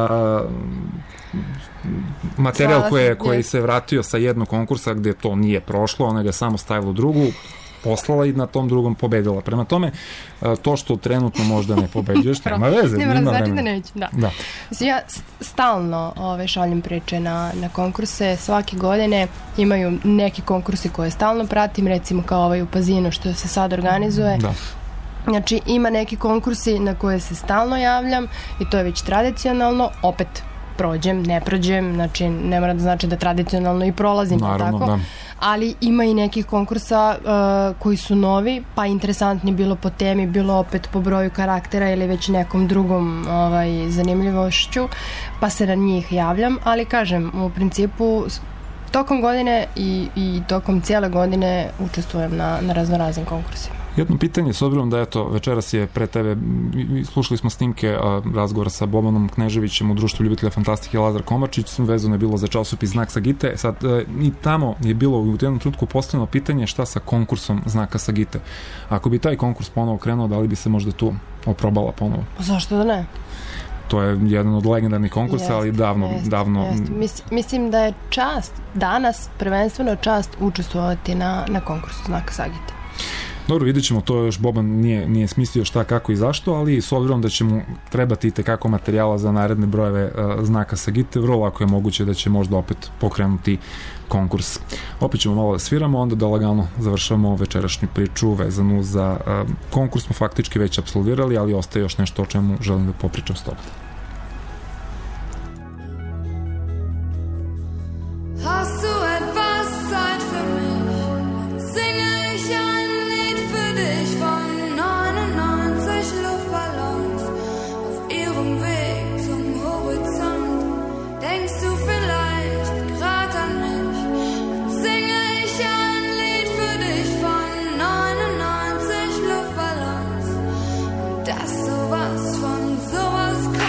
[SPEAKER 4] materijal koje, koji se vratio sa jednog konkursa gde to nije prošlo, ona ga samo stavila u drugu, poslala i na tom drugom pobedila. Prema tome, to što trenutno možda ne pobeđuješ, nema veze.
[SPEAKER 11] Nema veze, znači da neće, da. da. Znači, ja stalno ove, šaljem priče na, na konkurse, svake godine imaju neki konkursi koje stalno pratim, recimo kao ovaj u Pazinu što se sad organizuje. Da. Znači, ima neki konkursi na koje se stalno javljam i to je već tradicionalno, opet prođem, ne prođem, znači ne mora da znači da tradicionalno i prolazim,
[SPEAKER 4] naravno,
[SPEAKER 11] tako?
[SPEAKER 4] Da.
[SPEAKER 11] Ali ima i nekih konkursa uh, koji su novi, pa interesantni bilo po temi, bilo opet po broju karaktera ili već nekom drugom ovaj, zanimljivošću, pa se na njih javljam, ali kažem, u principu tokom godine i, i tokom cijele godine učestvujem na, na raznoraznim konkursima.
[SPEAKER 4] Jedno pitanje, s obzirom da eto, večeras je pre tebe, slušali smo snimke a, razgovora sa Bobanom Kneževićem u Društvu ljubitelja fantastike Lazar Komarčić, vezano je bilo za časopis Znak Sagite. Sad, e, i tamo je bilo u jednom trenutku postavljeno pitanje šta sa konkursom Znaka Sagite. Ako bi taj konkurs ponovo krenuo, da li bi se možda tu oprobala ponovo?
[SPEAKER 11] Zašto da ne?
[SPEAKER 4] To je jedan od legendarnih konkursa, jest, ali davno...
[SPEAKER 11] Jest,
[SPEAKER 4] davno...
[SPEAKER 11] Jest. Mis, mislim da je čast, danas prvenstveno čast učestvovati na, na konkursu Znaka Sagite.
[SPEAKER 4] Dobro, vidjet ćemo, to još Boban nije, nije smislio šta, kako i zašto, ali s obzirom da će mu trebati i tekako materijala za naredne brojeve uh, Znaka Sagite, vrlo lako je moguće da će možda opet pokrenuti konkurs. Opet ćemo malo da sviramo, onda da lagano završamo večerašnju priču vezanu za uh, konkurs. Smo faktički već apsolvirali, ali ostaje još nešto o čemu želim da popričam s tobom.
[SPEAKER 9] Hast du etwas Zeit für mich? Singe ich ein Lied für dich von neunundneunzig Luftballons auf ihrem Weg zum Horizont. Denkst du vielleicht grad an mich? Singe ich ein Lied für dich von neunundneunzig Luftballons und dass sowas von sowas kommt.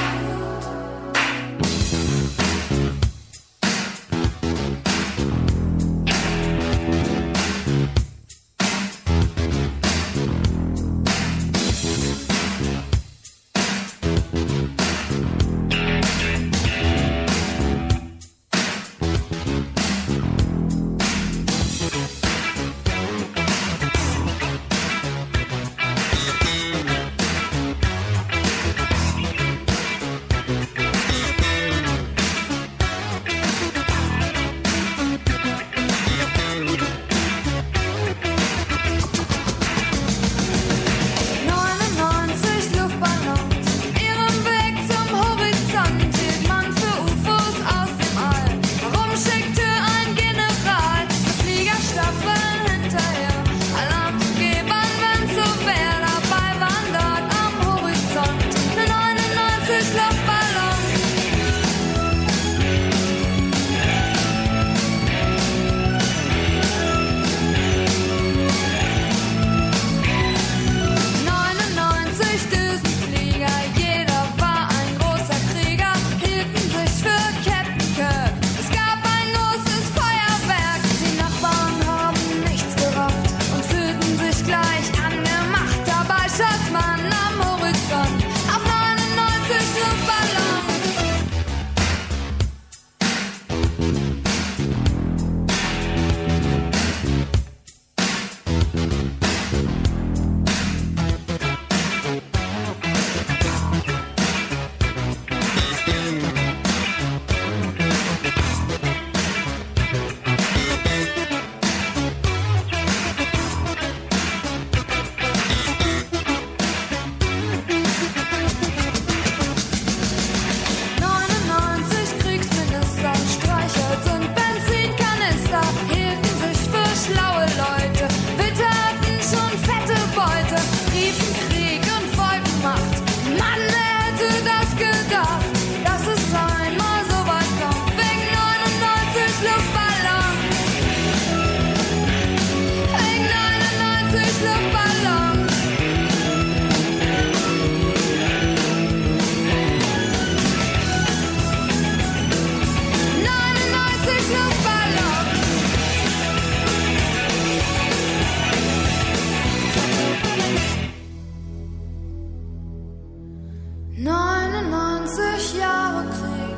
[SPEAKER 9] neunundneunzig Jahre Krieg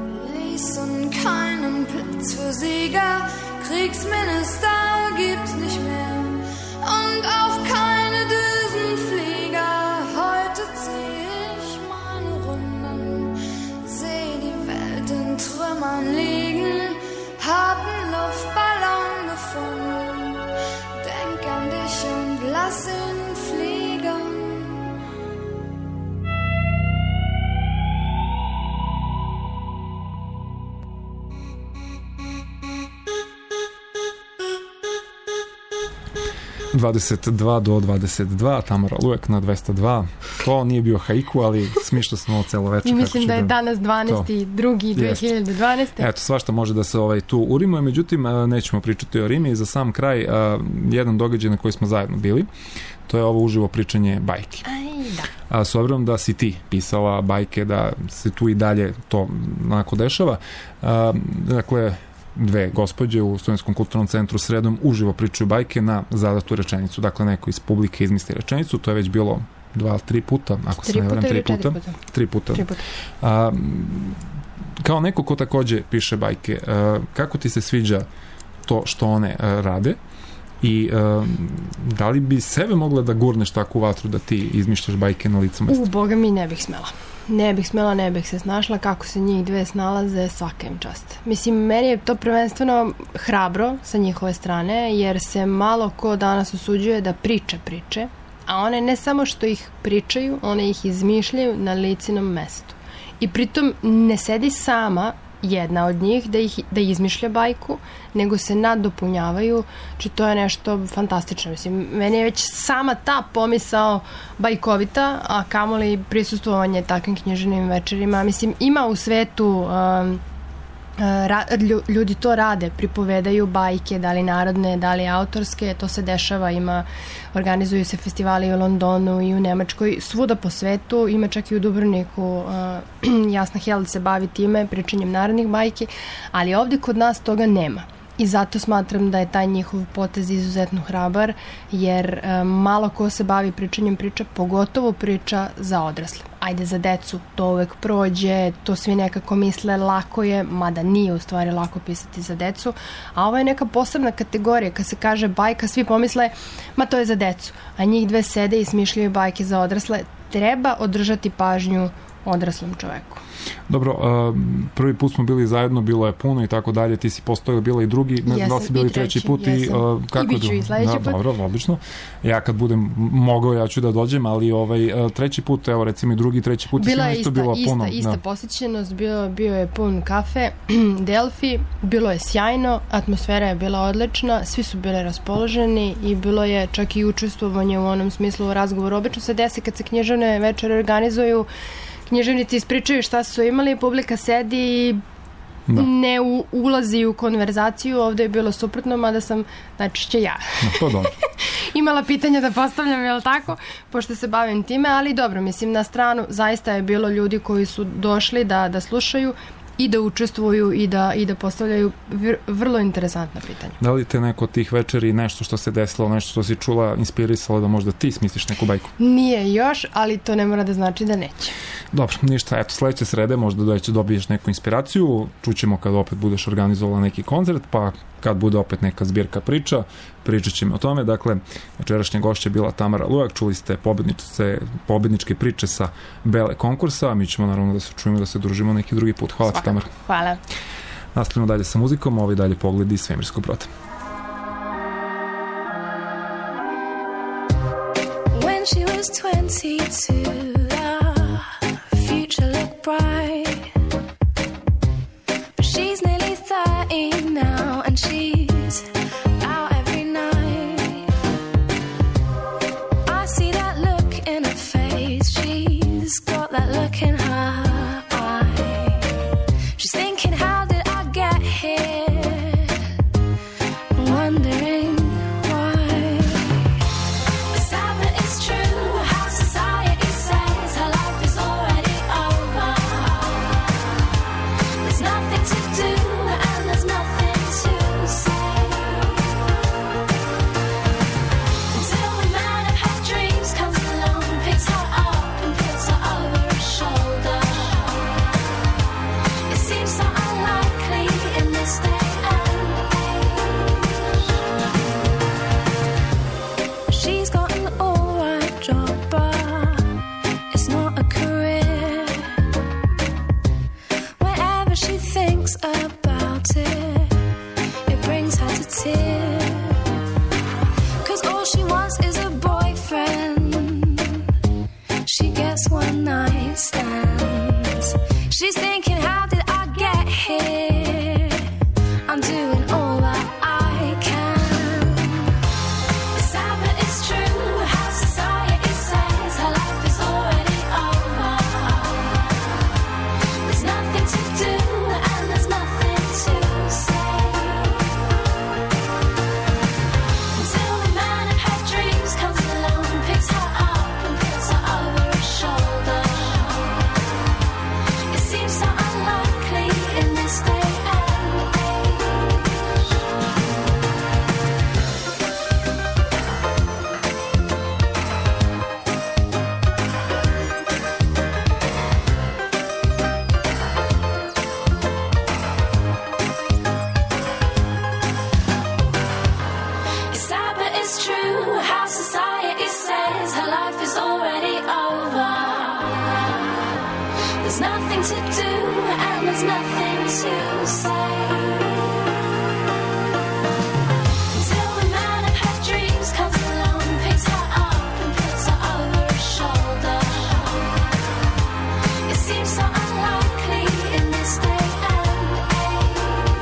[SPEAKER 9] ließen keinen Platz für Sieger. Kriegsminister gibt's nicht mehr und auch keine Düsenflieger. Heute zieh ich meine Runden, seh die Welt in Trümmern liegen, hab einen Luftballon gefunden, denk an dich und lass ihn fliegen.
[SPEAKER 4] dvadeset dva do dvadeset dva, Tamara Lujak na dvesta dva. To nije bio haiku, ali smišljao smo ovo celo večer.
[SPEAKER 11] I mislim da je danas dvanesti drugi dve hiljade dvanaeste.
[SPEAKER 4] Eto, svašta može da se ovaj, tu urimuje, međutim, nećemo pričati o Rimi. I za sam kraj, a, jedan događaj na koji smo zajedno bili, to je ovo uživo pričanje bajki.
[SPEAKER 11] Aj, da.
[SPEAKER 4] A, s obzirom da si ti pisala bajke, da se tu i dalje to onako dešava, a, dakle, dve gospođe u Studentskom kulturnom centru sredom uživo pričaju bajke na zadatu rečenicu. Dakle, neko iz publike izmisli rečenicu, to je već bilo dva, tri puta, ako se ne varam, tri puta.
[SPEAKER 11] puta.
[SPEAKER 4] Tri puta.
[SPEAKER 11] Tri puta.
[SPEAKER 4] A, kao neko ko takođe piše bajke, a, kako ti se sviđa to što one a, rade i a, da li bi sebe mogla da gurneš takvu vatru da ti izmišljaš bajke na licu mesta?
[SPEAKER 11] U, boga mi ne bih smela. Ne bih smela, ne bih se snašla, kako se njih dve snalaze, svaka im čast. Mislim, meni je to prvenstveno hrabro sa njihove strane, jer se malo ko danas usuđuje da priča priče, a one ne samo što ih pričaju, one ih izmišljaju na licinom mestu. I pritom ne sedi sama jedna od njih da, ih, da izmišlja bajku, nego se nadopunjavaju, či to je nešto fantastično. Mislim, meni je već sama ta pomisao bajkovita, a kamoli prisustvovanje takvim književnim večerima. Mislim, ima u svetu um, Ra, ljudi to rade, pripovedaju bajke, da li narodne, da li autorske, to se dešava, ima, organizuju se festivali u Londonu i u Nemačkoj, svuda po svetu, ima čak i u Dubrovniku, uh, Jasna Held se bavi time, pričanjem narodnih bajki, ali ovde kod nas toga nema. I zato smatram da je taj njihov potez izuzetno hrabar, jer e, malo ko se bavi pričanjem priča, pogotovo priča za odrasle. Ajde, za decu to uvek prođe, to svi nekako misle lako je, mada nije u stvari lako pisati za decu, a ovo je neka posebna kategorija. Kad se kaže bajka, svi pomisle, ma to je za decu, a njih dve sede i smišljaju bajke za odrasle. Treba održati pažnju odraslom čoveku.
[SPEAKER 4] Dobro, uh, prvi put smo bili zajedno, bilo je puno i tako dalje, ti si postojala, bila i drugi, ne znam da li si bili treći, treći put i, uh, kako
[SPEAKER 11] i bit ću i sledeći
[SPEAKER 4] da,
[SPEAKER 11] put.
[SPEAKER 4] Dobro, obično. Ja kad budem mogao, ja ću da dođem, ali ovaj, uh, treći put, evo recimo i drugi, treći put
[SPEAKER 11] bila
[SPEAKER 4] je
[SPEAKER 11] ista,
[SPEAKER 4] isto bilo
[SPEAKER 11] ista,
[SPEAKER 4] puno.
[SPEAKER 11] Ista
[SPEAKER 4] da.
[SPEAKER 11] posjećenost, bio, bio je pun kafe, Delfi, bilo je sjajno, atmosfera je bila odlična, svi su bili raspoloženi i bilo je čak i učestvovanje u onom smislu razgovoru. Obično se desi kad se književne večere organizuju, književnici ispričaju šta su imali, publika sedi i da. ne u, ulazi u konverzaciju. Ovde je bilo suprotno, mada sam najčešće ja.
[SPEAKER 4] No, to dobro.
[SPEAKER 11] Imala pitanja da postavljam, je li tako? Pošto se bavim time, ali dobro, mislim, na stranu zaista je bilo ljudi koji su došli da, da slušaju i da učestvuju i da, i da postavljaju vrlo interesantna pitanja.
[SPEAKER 4] Da li te neko od tih večeri nešto što se desilo, nešto što si čula, inspirisalo da možda ti smisliš neku bajku?
[SPEAKER 11] Nije još, ali to ne mora da znači da neće.
[SPEAKER 4] Dobro, ništa, eto, sledeće srede možda da će dobiješ neku inspiraciju, čućemo kad opet budeš organizovala neki koncert, pa kad bude opet neka zbirka priča, pričat ćemo o tome. Dakle, večerašnja gošća je bila Tamara Lujak, čuli ste pobednice, pobedničke priče sa Bele konkursa, a mi ćemo naravno da se čujemo, da se družimo neki drugi put. Hvala ti, Tamara.
[SPEAKER 11] Hvala.
[SPEAKER 4] Nastavljamo dalje sa muzikom, ovi dalje pogledi iz svemirskog broda.
[SPEAKER 10] When she was twenty-two, the future looked bright, but she's nearly thirty now and she's out every night. I see that look in her face, she's got that look in her eye. She's thinking, how did I get here? Wondering why. The sad but it's true how society says there's nothing to say. Till the man of her dreams comes along, picks her up and puts her over his shoulder. It seems so unlikely in this day and age.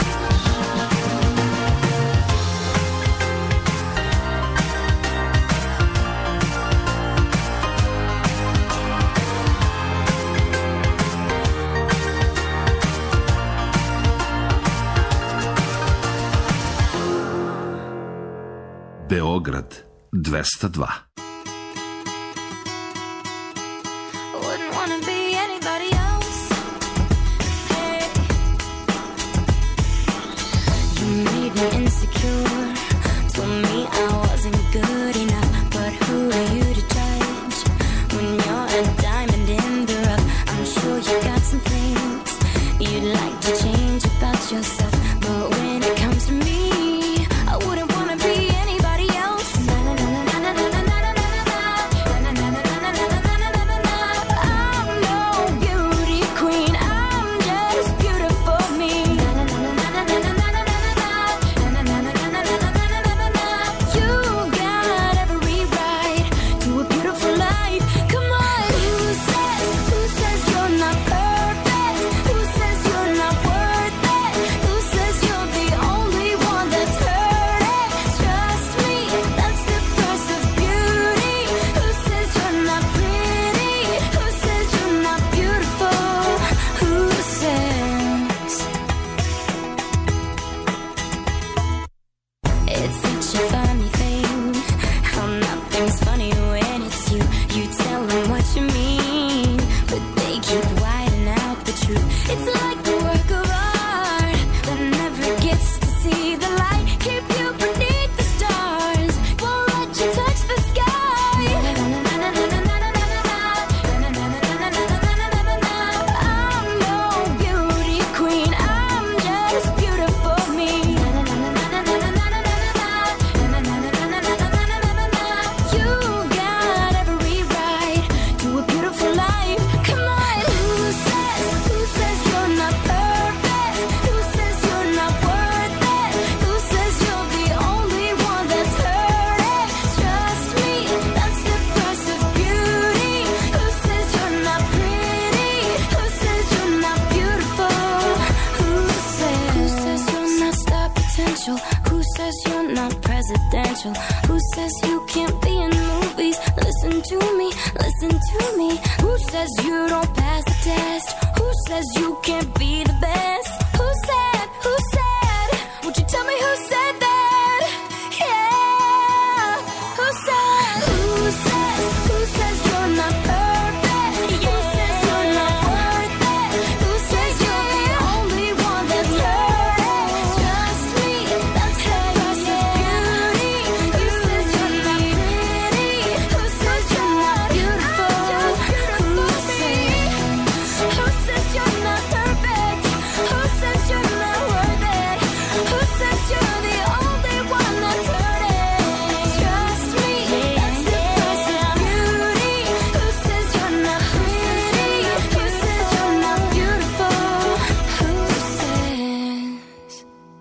[SPEAKER 12] Beograd dvesta dva.
[SPEAKER 10] Wouldn't wanna be anybody else. Hey, you made me insecure, told me I wasn't good enough. But who are you to judge when you're a diamond in the rough? I'm sure you got some things you'd like to change about yourself, but when it comes to me, I wouldn't wanna be anybody else. I'm no beauty queen, I'm just beautiful me. You got every right to a beautiful life. Come on, who says, who says you're not perfect? Who says you're not worth it? Who says you're the only one that's heard it? Trust me, that's the price of beauty. Who says you're not pretty? Who says you're not beautiful? Who says? It's such a funny thing how nothing's funny when it's you. You tell them what you mean, but they keep whiting out the truth. It's like a work of art that never gets to see the light. Keep you beneath the stars, won't let you touch the sky. I'm no beauty queen, I'm just beautiful me. You got every right to a beautiful life. Come on, who says, who says you're not perfect? Who says you're not worth it? Who says you're the only one that's heard it? Trust me, that's the price of beauty. Who says you're not pretty? Who says you're not beautiful? Who says, who says you're not star potential? Who says you're not presidential? Who says you can't be in movies? Listen to me, listen to me. Who says you don't pass the test? Who says you can't be the best? Who said, who said? Would you tell me who said that? Yeah. Who said, who says, who says you're not perfect? Who says you're not worth it? Who says you're the only one that's heard it? Trust me, that's the price of beauty. Who says you're not pretty? Who says you're not beautiful? Who says, who says you're not perfect? Who says you're not worth it? Who says you're the only one that's heard it? Trust me, that's the price of beauty. Who says you're not pretty? Who says you're not beautiful? Who says?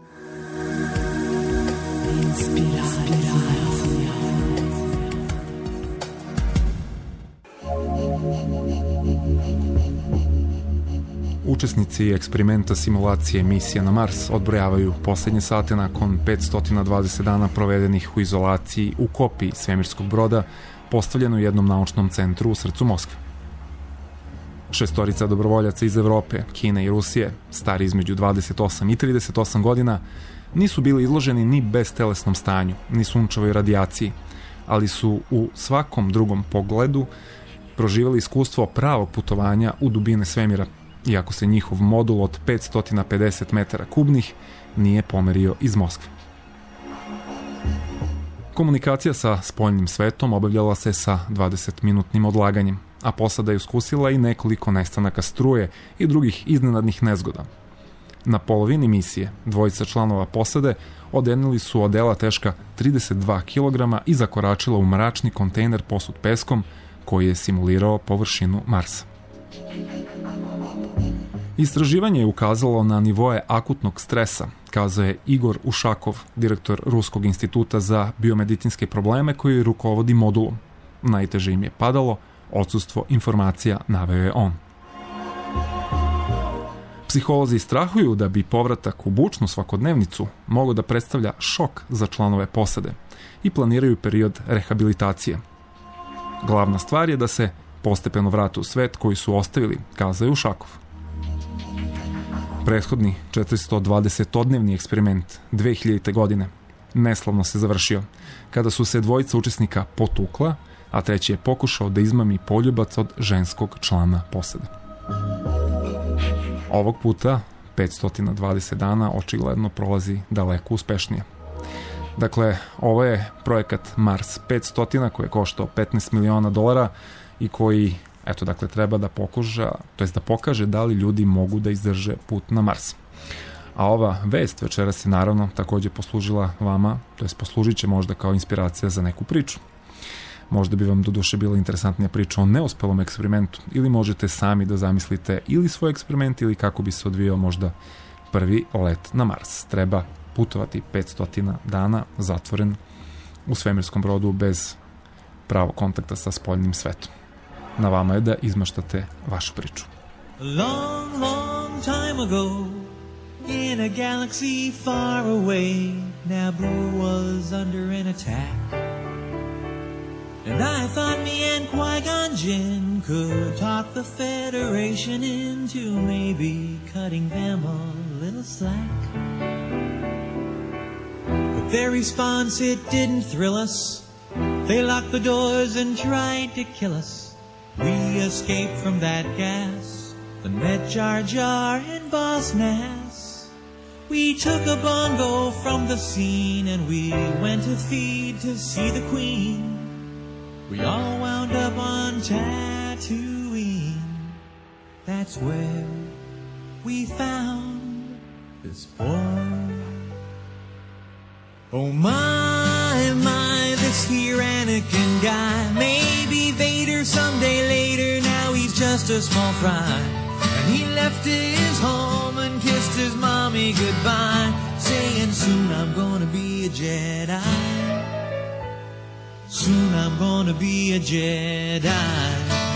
[SPEAKER 4] Učesnici eksperimenta simulacije misije na Mars odbrojavaju poslednje sate nakon petsto dvadeset dana provedenih u izolaciji u kopiji svemirskog broda postavljeno u jednom naučnom centru u srcu Moskve. Šestorica dobrovoljaca iz Evrope, Kine i Rusije, stari između dvadeset osam i trideset osam godina, nisu bili izloženi ni beztelesnom stanju, ni sunčevoj radijaciji, ali su u svakom drugom pogledu proživali iskustvo pravog putovanja u dubine svemira, iako se njihov modul od petsto pedeset metara kubnih nije pomerio iz Moskve. Komunikacija sa spoljnim svetom obavljala se sa dvadesetminutnim odlaganjem, a posada je iskusila i nekoliko nestanaka struje i drugih iznenadnih nezgoda. Na polovini misije dvojica članova posade odenili su odela teška trideset dva kilograma i zakoračila u mračni kontejner posut peskom koji je simulirao površinu Marsa. Istraživanje je ukazalo na nivoe akutnog stresa, kazao je Igor Ušakov, direktor Ruskog instituta za biomedicinske probleme koji rukovodi modulom. Najteže im je padalo odsustvo informacija, naveo je on. Psiholozi strahuju da bi povratak u bučnu svakodnevnicu mogao da predstavlja šok za članove posade i planiraju period rehabilitacije. Glavna stvar je da se postepeno vrate u svet koji su ostavili, kazao je Ušakov. Prethodni četiristo-dvadesetodnevni eksperiment dve hiljadite. godine neslavno se završio, kada su se dvojica učesnika potukla, a treći je pokušao da izmami poljubac od ženskog člana posade. Ovog puta petsto dvadeset dana očigledno prolazi daleko uspešnije. Dakle, ovo je projekat Mars petsto koji je koštao petnaest miliona dolara i koji, eto, dakle, treba da pokuša, to jest da pokaže da li ljudi mogu da izdrže put na Mars. A ova vest večeras je naravno takođe poslužila vama, to jest poslužit će možda kao inspiracija za neku priču. Možda bi vam do duše bila interesantnija priča o neuspelom eksperimentu, ili možete sami da zamislite ili svoj eksperiment ili kako bi se odvijao možda prvi let na Mars. Treba putovati petsto dana zatvoren u svemirskom brodu bez pravog kontakta sa spoljnim svetom. Na vama je da izmaštate vašu priču.
[SPEAKER 12] A long, long time ago, in a galaxy far away, Naboo was under an attack. And I thought me and Qui-Gon Jinn could talk the Federation into maybe cutting them a little slack. But their response, it didn't thrill us. They locked the doors and tried to kill us. We escaped from that gas, then met Jar Jar and Boss Nass. We took a bongo from the scene and we went to feed to see the Queen. We all wound up on Tatooine. That's where we found this boy. Oh my, my, this here Anakin guy. Maybe Vader someday later, now he's just a small fry. And he left his home and kissed his mommy goodbye, saying soon I'm gonna be a Jedi. Soon I'm gonna be a Jedi.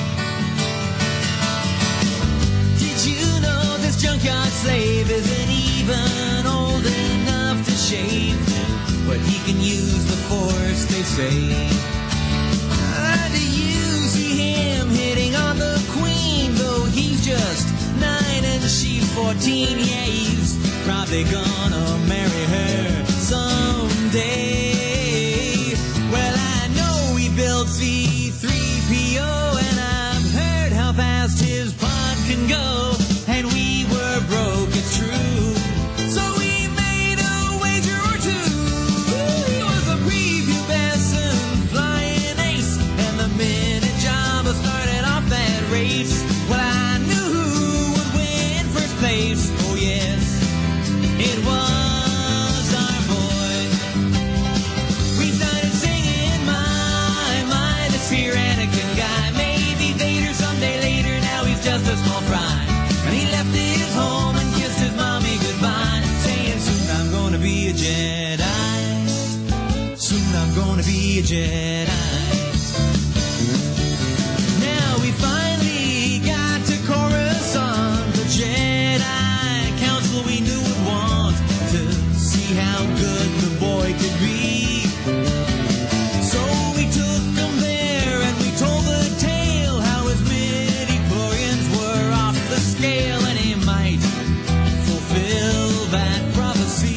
[SPEAKER 12] Did you know this junkyard slave isn't even old enough to shave? But he can use the Force, they say. Uh, do you see him hitting on the Queen? Though he's just nine and she's fourteen. Yeah, he's probably gonna marry her someday. Well, I know he built C three P O, and I've heard how fast his pod can go. And we were broke, it's true, so we made a wager or two. He was a prepubescent flying ace, and the minute Jabba started off that race, well, I knew who would win first place. Oh yes, it was our boy. We started singing, my, my, this here Anakin guy. Maybe Vader someday later, now he's just a small fry. And he left his home and kissed his mommy goodbye, saying soon I'm gonna be a Jedi. Soon I'm gonna be a Jedi. Now we finally got to Coruscant, the Jedi Council we knew would want to see how good the boy could be. So we took him there and we told the tale how his midi-chlorians were off the scale, and he might fulfill that prophecy.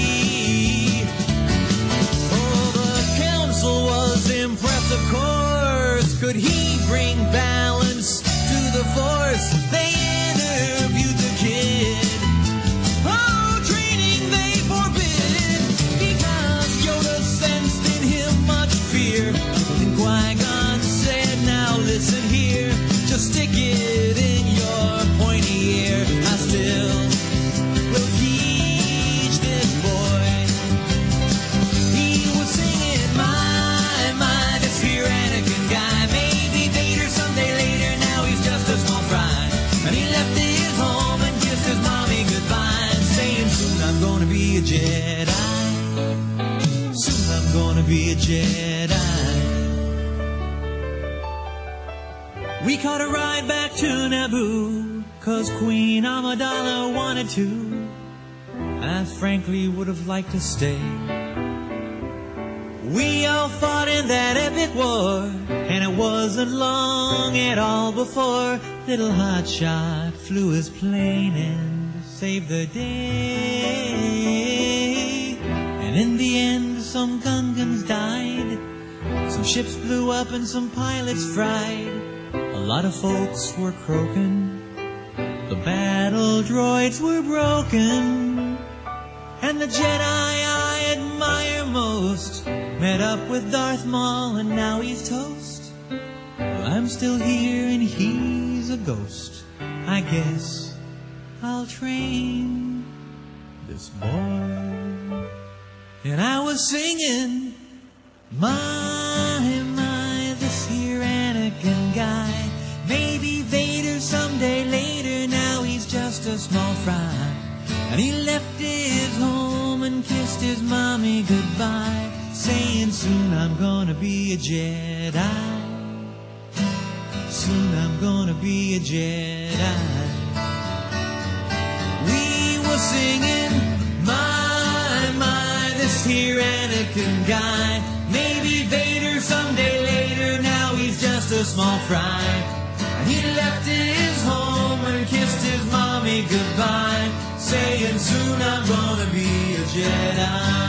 [SPEAKER 12] Oh, the council was impressed, of course. Could he bring balance to the Force? They interviewed the kid. Oh, training they forbid, because Yoda sensed in him much fear. And Qui-Gon said, now listen here, just stick it in your pointy ear. I still will teach this boy. He was singing, my, my, this here Anakin guy. Maybe We caught a ride back to Naboo, 'cause Queen Amidala wanted to. I frankly would have liked to stay. We all fought in that epic war, and it wasn't long at all before little hotshot flew his plane and saved the day. And in the end, some Gungans died, some ships blew up and some pilots fried. A lot of folks were croaking, the battle droids were broken, and the Jedi I admire most met up with Darth Maul and now he's toast. Well, I'm still here and he's a ghost. I guess I'll train this boy. And I was singing, my, my, this here Anakin guy. Maybe Vader someday later, now he's just a small fry. And he left his home and kissed his mommy goodbye, saying soon I'm gonna be a Jedi. Soon I'm gonna be a Jedi. We were singing, my, my, this here Anakin guy. Maybe Vader someday later, now he's just a small fry. And he left his home and kissed his mommy goodbye, saying soon I'm gonna be a Jedi.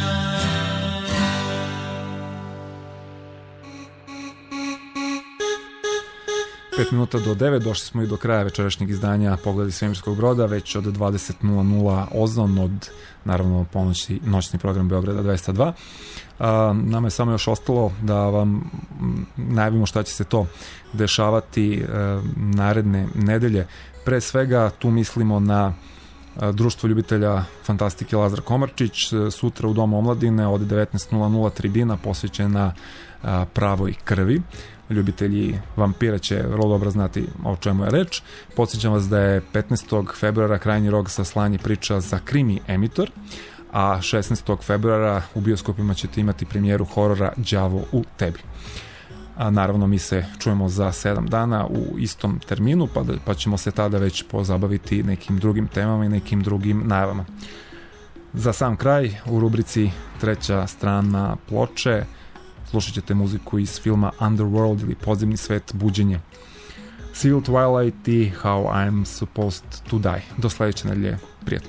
[SPEAKER 4] pet minuta do devet, došli smo i do kraja večerašnjeg izdanja Pogledi svemirskog broda, već od dvadeset nula nula Ozon, od naravno ponoći noćni program Beograda dvesta dva. A, nama je samo još ostalo da vam najavimo šta će se to dešavati a, naredne nedelje. Pre svega tu mislimo na a, Društvo ljubitelja fantastike Lazar Komarčić, sutra u Domu omladine od devetnaest nula nula tribina posvećena a, pravoj krvi. Ljubitelji vampira će vrlo dobro znati o čemu je reč. Podsjećam vas da je petnaestog februara krajnji rok za slanje priča za Krimi Emitor, a šesnaestog februara u bioskopima ćete imati premijeru horora Đavo u tebi. A naravno mi se čujemo za sedam dana u istom terminu, pa, da, pa ćemo se tada već pozabaviti nekim drugim temama i nekim drugim najavama. Za sam kraj, u rubrici treća strana ploče, slušat ćete muziku iz filma Underworld ili Podzemni svet, buđenje. Civil Twilight i How I'm Supposed to Die. Do sledeće nedelje, prijatno.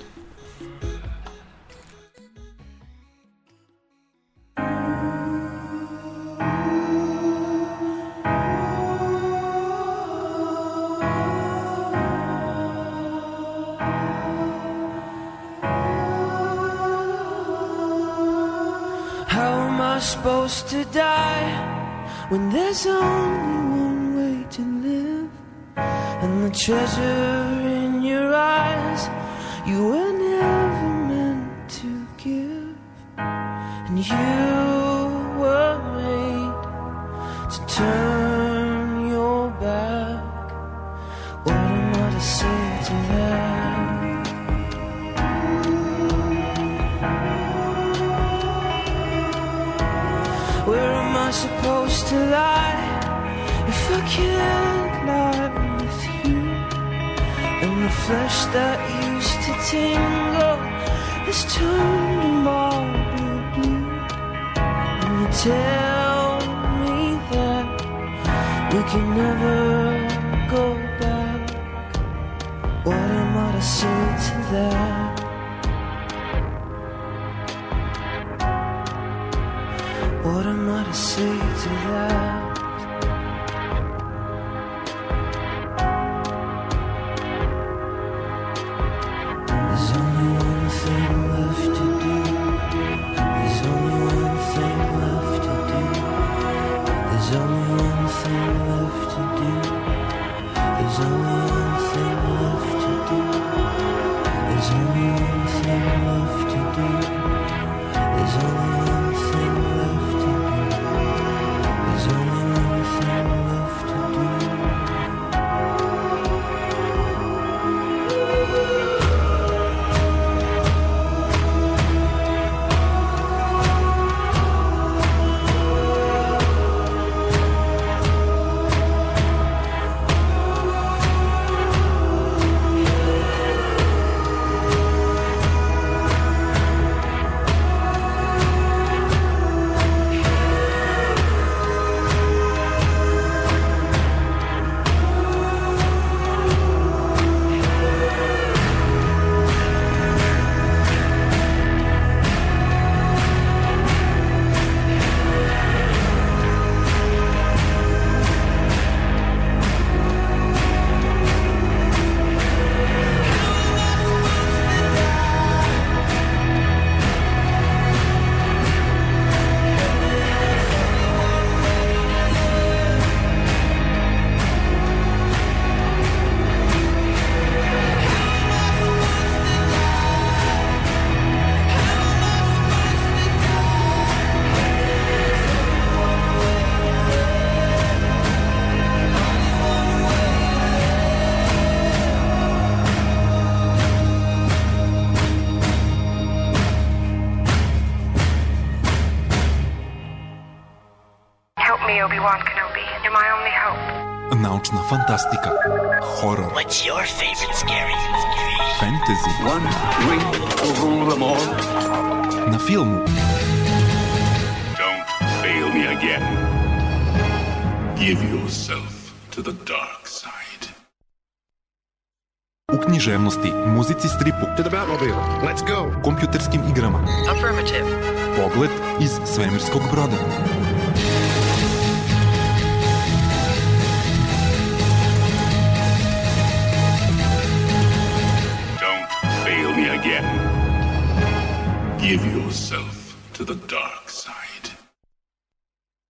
[SPEAKER 5] Supposed to die when there's only one way to live, and the treasure in your eyes you were never meant to give, and you were made to turn your back. What am I to say to that? Where am I supposed to lie if I can't lie with you? And the flesh that used to tingle is turned to marble blue. And you tell me that we can never go back. What am I to say to that? What am I to say to that? There's only one thing left to do. There's only one thing left to do. There's only one thing left to do. There's only one thing left to do. There's only one thing left to do. There's only one thing left. There's only
[SPEAKER 4] naučna fantastika, horor,
[SPEAKER 13] What's your favorite scary
[SPEAKER 4] fantasy,
[SPEAKER 13] One ring will rule them all.
[SPEAKER 4] na filmu.
[SPEAKER 2] Don't fail me again. Give yourself to the dark side.
[SPEAKER 4] U književnosti, muzici, stripu,
[SPEAKER 13] To the Batmobile. Let's go.
[SPEAKER 4] kompjuterskim igrama.
[SPEAKER 13] Affirmative.
[SPEAKER 4] Pogled iz svemirskog broda.
[SPEAKER 2] Don't fail me again. Give yourself to the dark